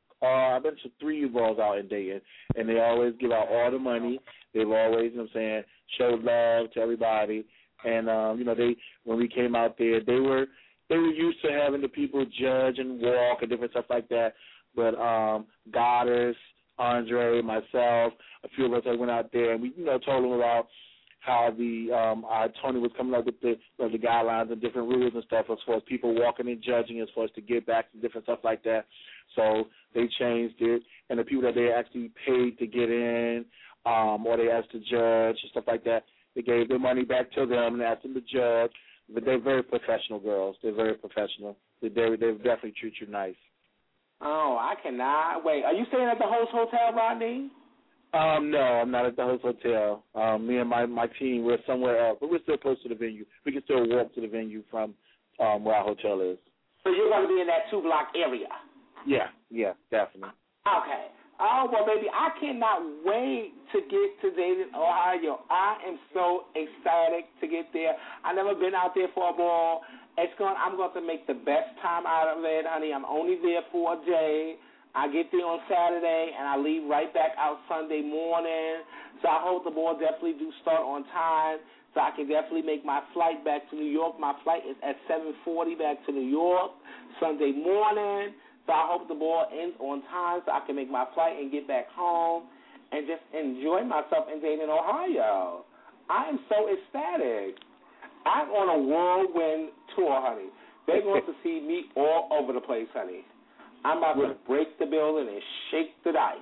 3 balls out in Dayton, and they always give out all the money. They've always, you know what I'm saying, showed love to everybody. And when we came out there, they were used to having the people judge and walk and different stuff like that. But Goddess, Andre, myself, a few of us that went out there, and we told them about how Tony was coming up with the guidelines and different rules and stuff as far as people walking and judging, as far as to get back to different stuff like that. So they changed it, and the people that they actually paid to get in, or they asked to judge and stuff like that, they gave their money back to them and asked them to judge. But they're very professional girls. They're very professional. They definitely treat you nice. Oh, I cannot wait. Are you staying at the Host Hotel, Rodney? No, I'm not at the Host Hotel. Me and my team, we're somewhere else, but we're still close to the venue. We can still walk to the venue from where our hotel is. So you're going to be in that 2-block area? Yeah, definitely. Okay. Oh, well, baby, I cannot wait to get to Dayton, Ohio. I am so ecstatic to get there. I've never been out there for a ball. I'm going to make the best time out of it, honey. I'm only there for a day. I get there on Saturday, and I leave right back out Sunday morning. So I hope the ball definitely do start on time, so I can definitely make my flight back to New York. My flight is at 7:40 back to New York Sunday morning. So I hope the ball ends on time so I can make my flight and get back home and just enjoy myself in Dayton, Ohio. I am so ecstatic. I'm on a whirlwind tour, honey. They're going to see me all over the place, honey. I'm about to break the building and shake the dice.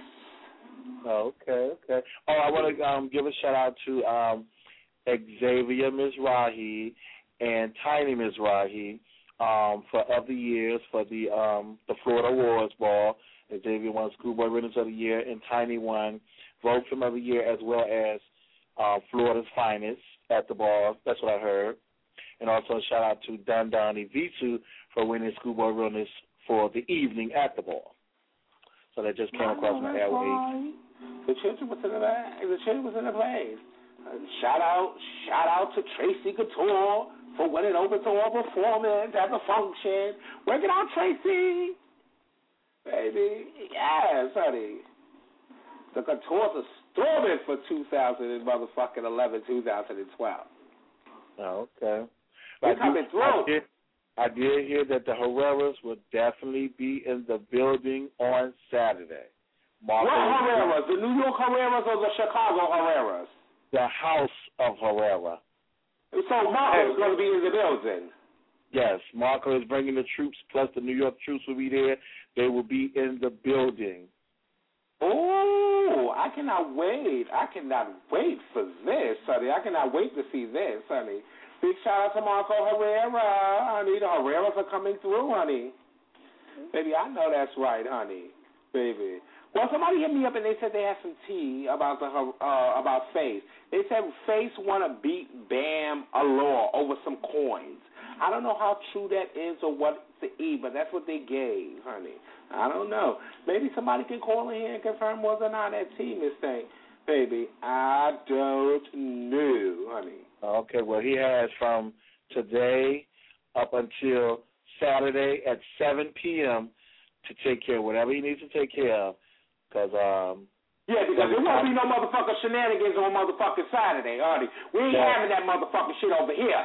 Okay. Oh, I want to give a shout-out to Xavier Mizrahi and Tiny Mizrahi for other years for the Florida Awards Ball. Xavier won Schoolboy Rhythms of the Year, and Tiny won Vogue Film of the Year, as well as Florida's Finest at the ball. That's what I heard. And also a shout-out to Dundani Vitu for winning Schoolboy Rhythms for the evening at the ball. So that just came across my airwaves. The children was in the place. Shout out to Tracy Couture for winning overall performance at the function. Work it out, Tracy. Baby. Yes, honey. The Coutures are storming for 2011, 2012. Oh, okay. They're coming through. I did hear that the Herreras will definitely be in the building on Saturday. What Herreras? The New York Herreras or the Chicago Herreras? The House of Herrera. So Marco is going to be in the building? Yes, Marco is bringing the troops, plus the New York troops will be there. They will be in the building. Oh, I cannot wait. I cannot wait for this, honey. I cannot wait to see this, honey. Big shout out to Marco Herrera, honey. The Herreras are coming through, honey. Baby, I know that's right, honey. Baby. Well, somebody hit me up and they said they had some tea about Face. They said Face want to beat Bam Allure over some coins. I don't know how true that is or what to eat, but that's what they gave, honey. I don't know. Maybe somebody can call in here and confirm whether or not that tea mistake. Baby, I don't know, honey. Okay, well, he has from today up until Saturday at 7 p.m. to take care of whatever he needs to take care of. Because there won't be no motherfucking shenanigans on motherfucking Saturday, honey. We ain't having that motherfucking shit over here.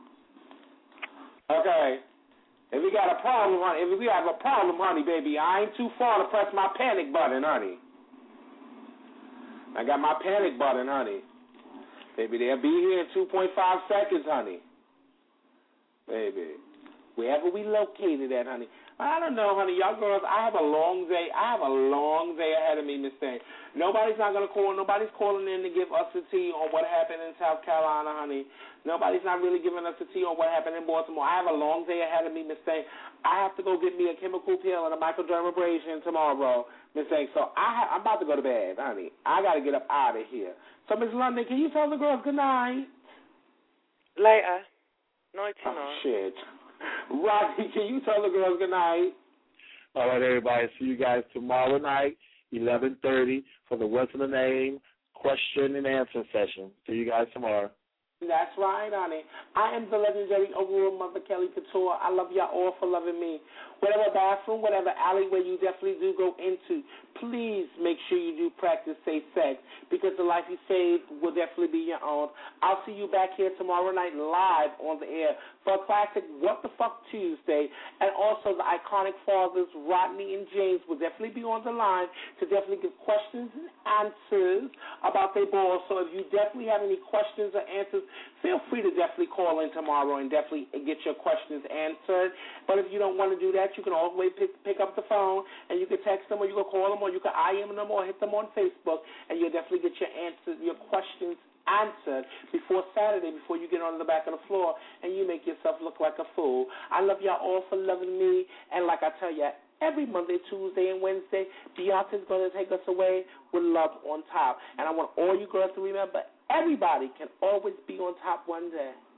Okay? If we got a problem, honey, baby, I ain't too far to press my panic button, honey. I got my panic button, honey. Baby, they'll be here in 2.5 seconds, honey. Baby. wherever we located at, honey. I don't know, honey. Y'all girls, I have a long day. I have a long day ahead of me, Miss Thing. Nobody's not going to call. Nobody's calling in to give us the tea on what happened in South Carolina, honey. Nobody's not really giving us the tea on what happened in Baltimore. I have a long day ahead of me, Miss Thing. I have to go get me a chemical peel and a microdermabrasion tomorrow, Miss Thing. So I'm about to go to bed, honey. I got to get up out of here. So, Miss London, can you tell the girls good night? Later. Nighty night. Oh, shit. Rodney, can you tell the girls good night? All right, everybody. See you guys tomorrow night, 11:30, for the What's in the Name question and answer session. See you guys tomorrow. That's right, honey. I am the legendary overall Mother Kelly Couture. I love y'all all for loving me. Whatever bathroom, whatever alleyway you definitely do go into, please make sure you do practice safe sex, because the life you save will definitely be your own. I'll see you back here tomorrow night live on the air for a classic What the Fuck Tuesday, and also the iconic fathers Rodney and James will definitely be on the line to definitely give questions and answers about their balls. So if you definitely have any questions or answers, feel free to definitely call in tomorrow and definitely get your questions answered. But if you don't want to do that, you can always pick up the phone and you can text them, or you can call them, or you can IM them, or hit them on Facebook, and you'll definitely get your answers, your questions answered before Saturday, before you get on the back of the floor and you make yourself look like a fool. I love y'all all for loving me, and like I tell you, every Monday, Tuesday, and Wednesday, Beyonce's going to take us away with Love on Top. And I want all you girls to remember, everybody can always be on top one day.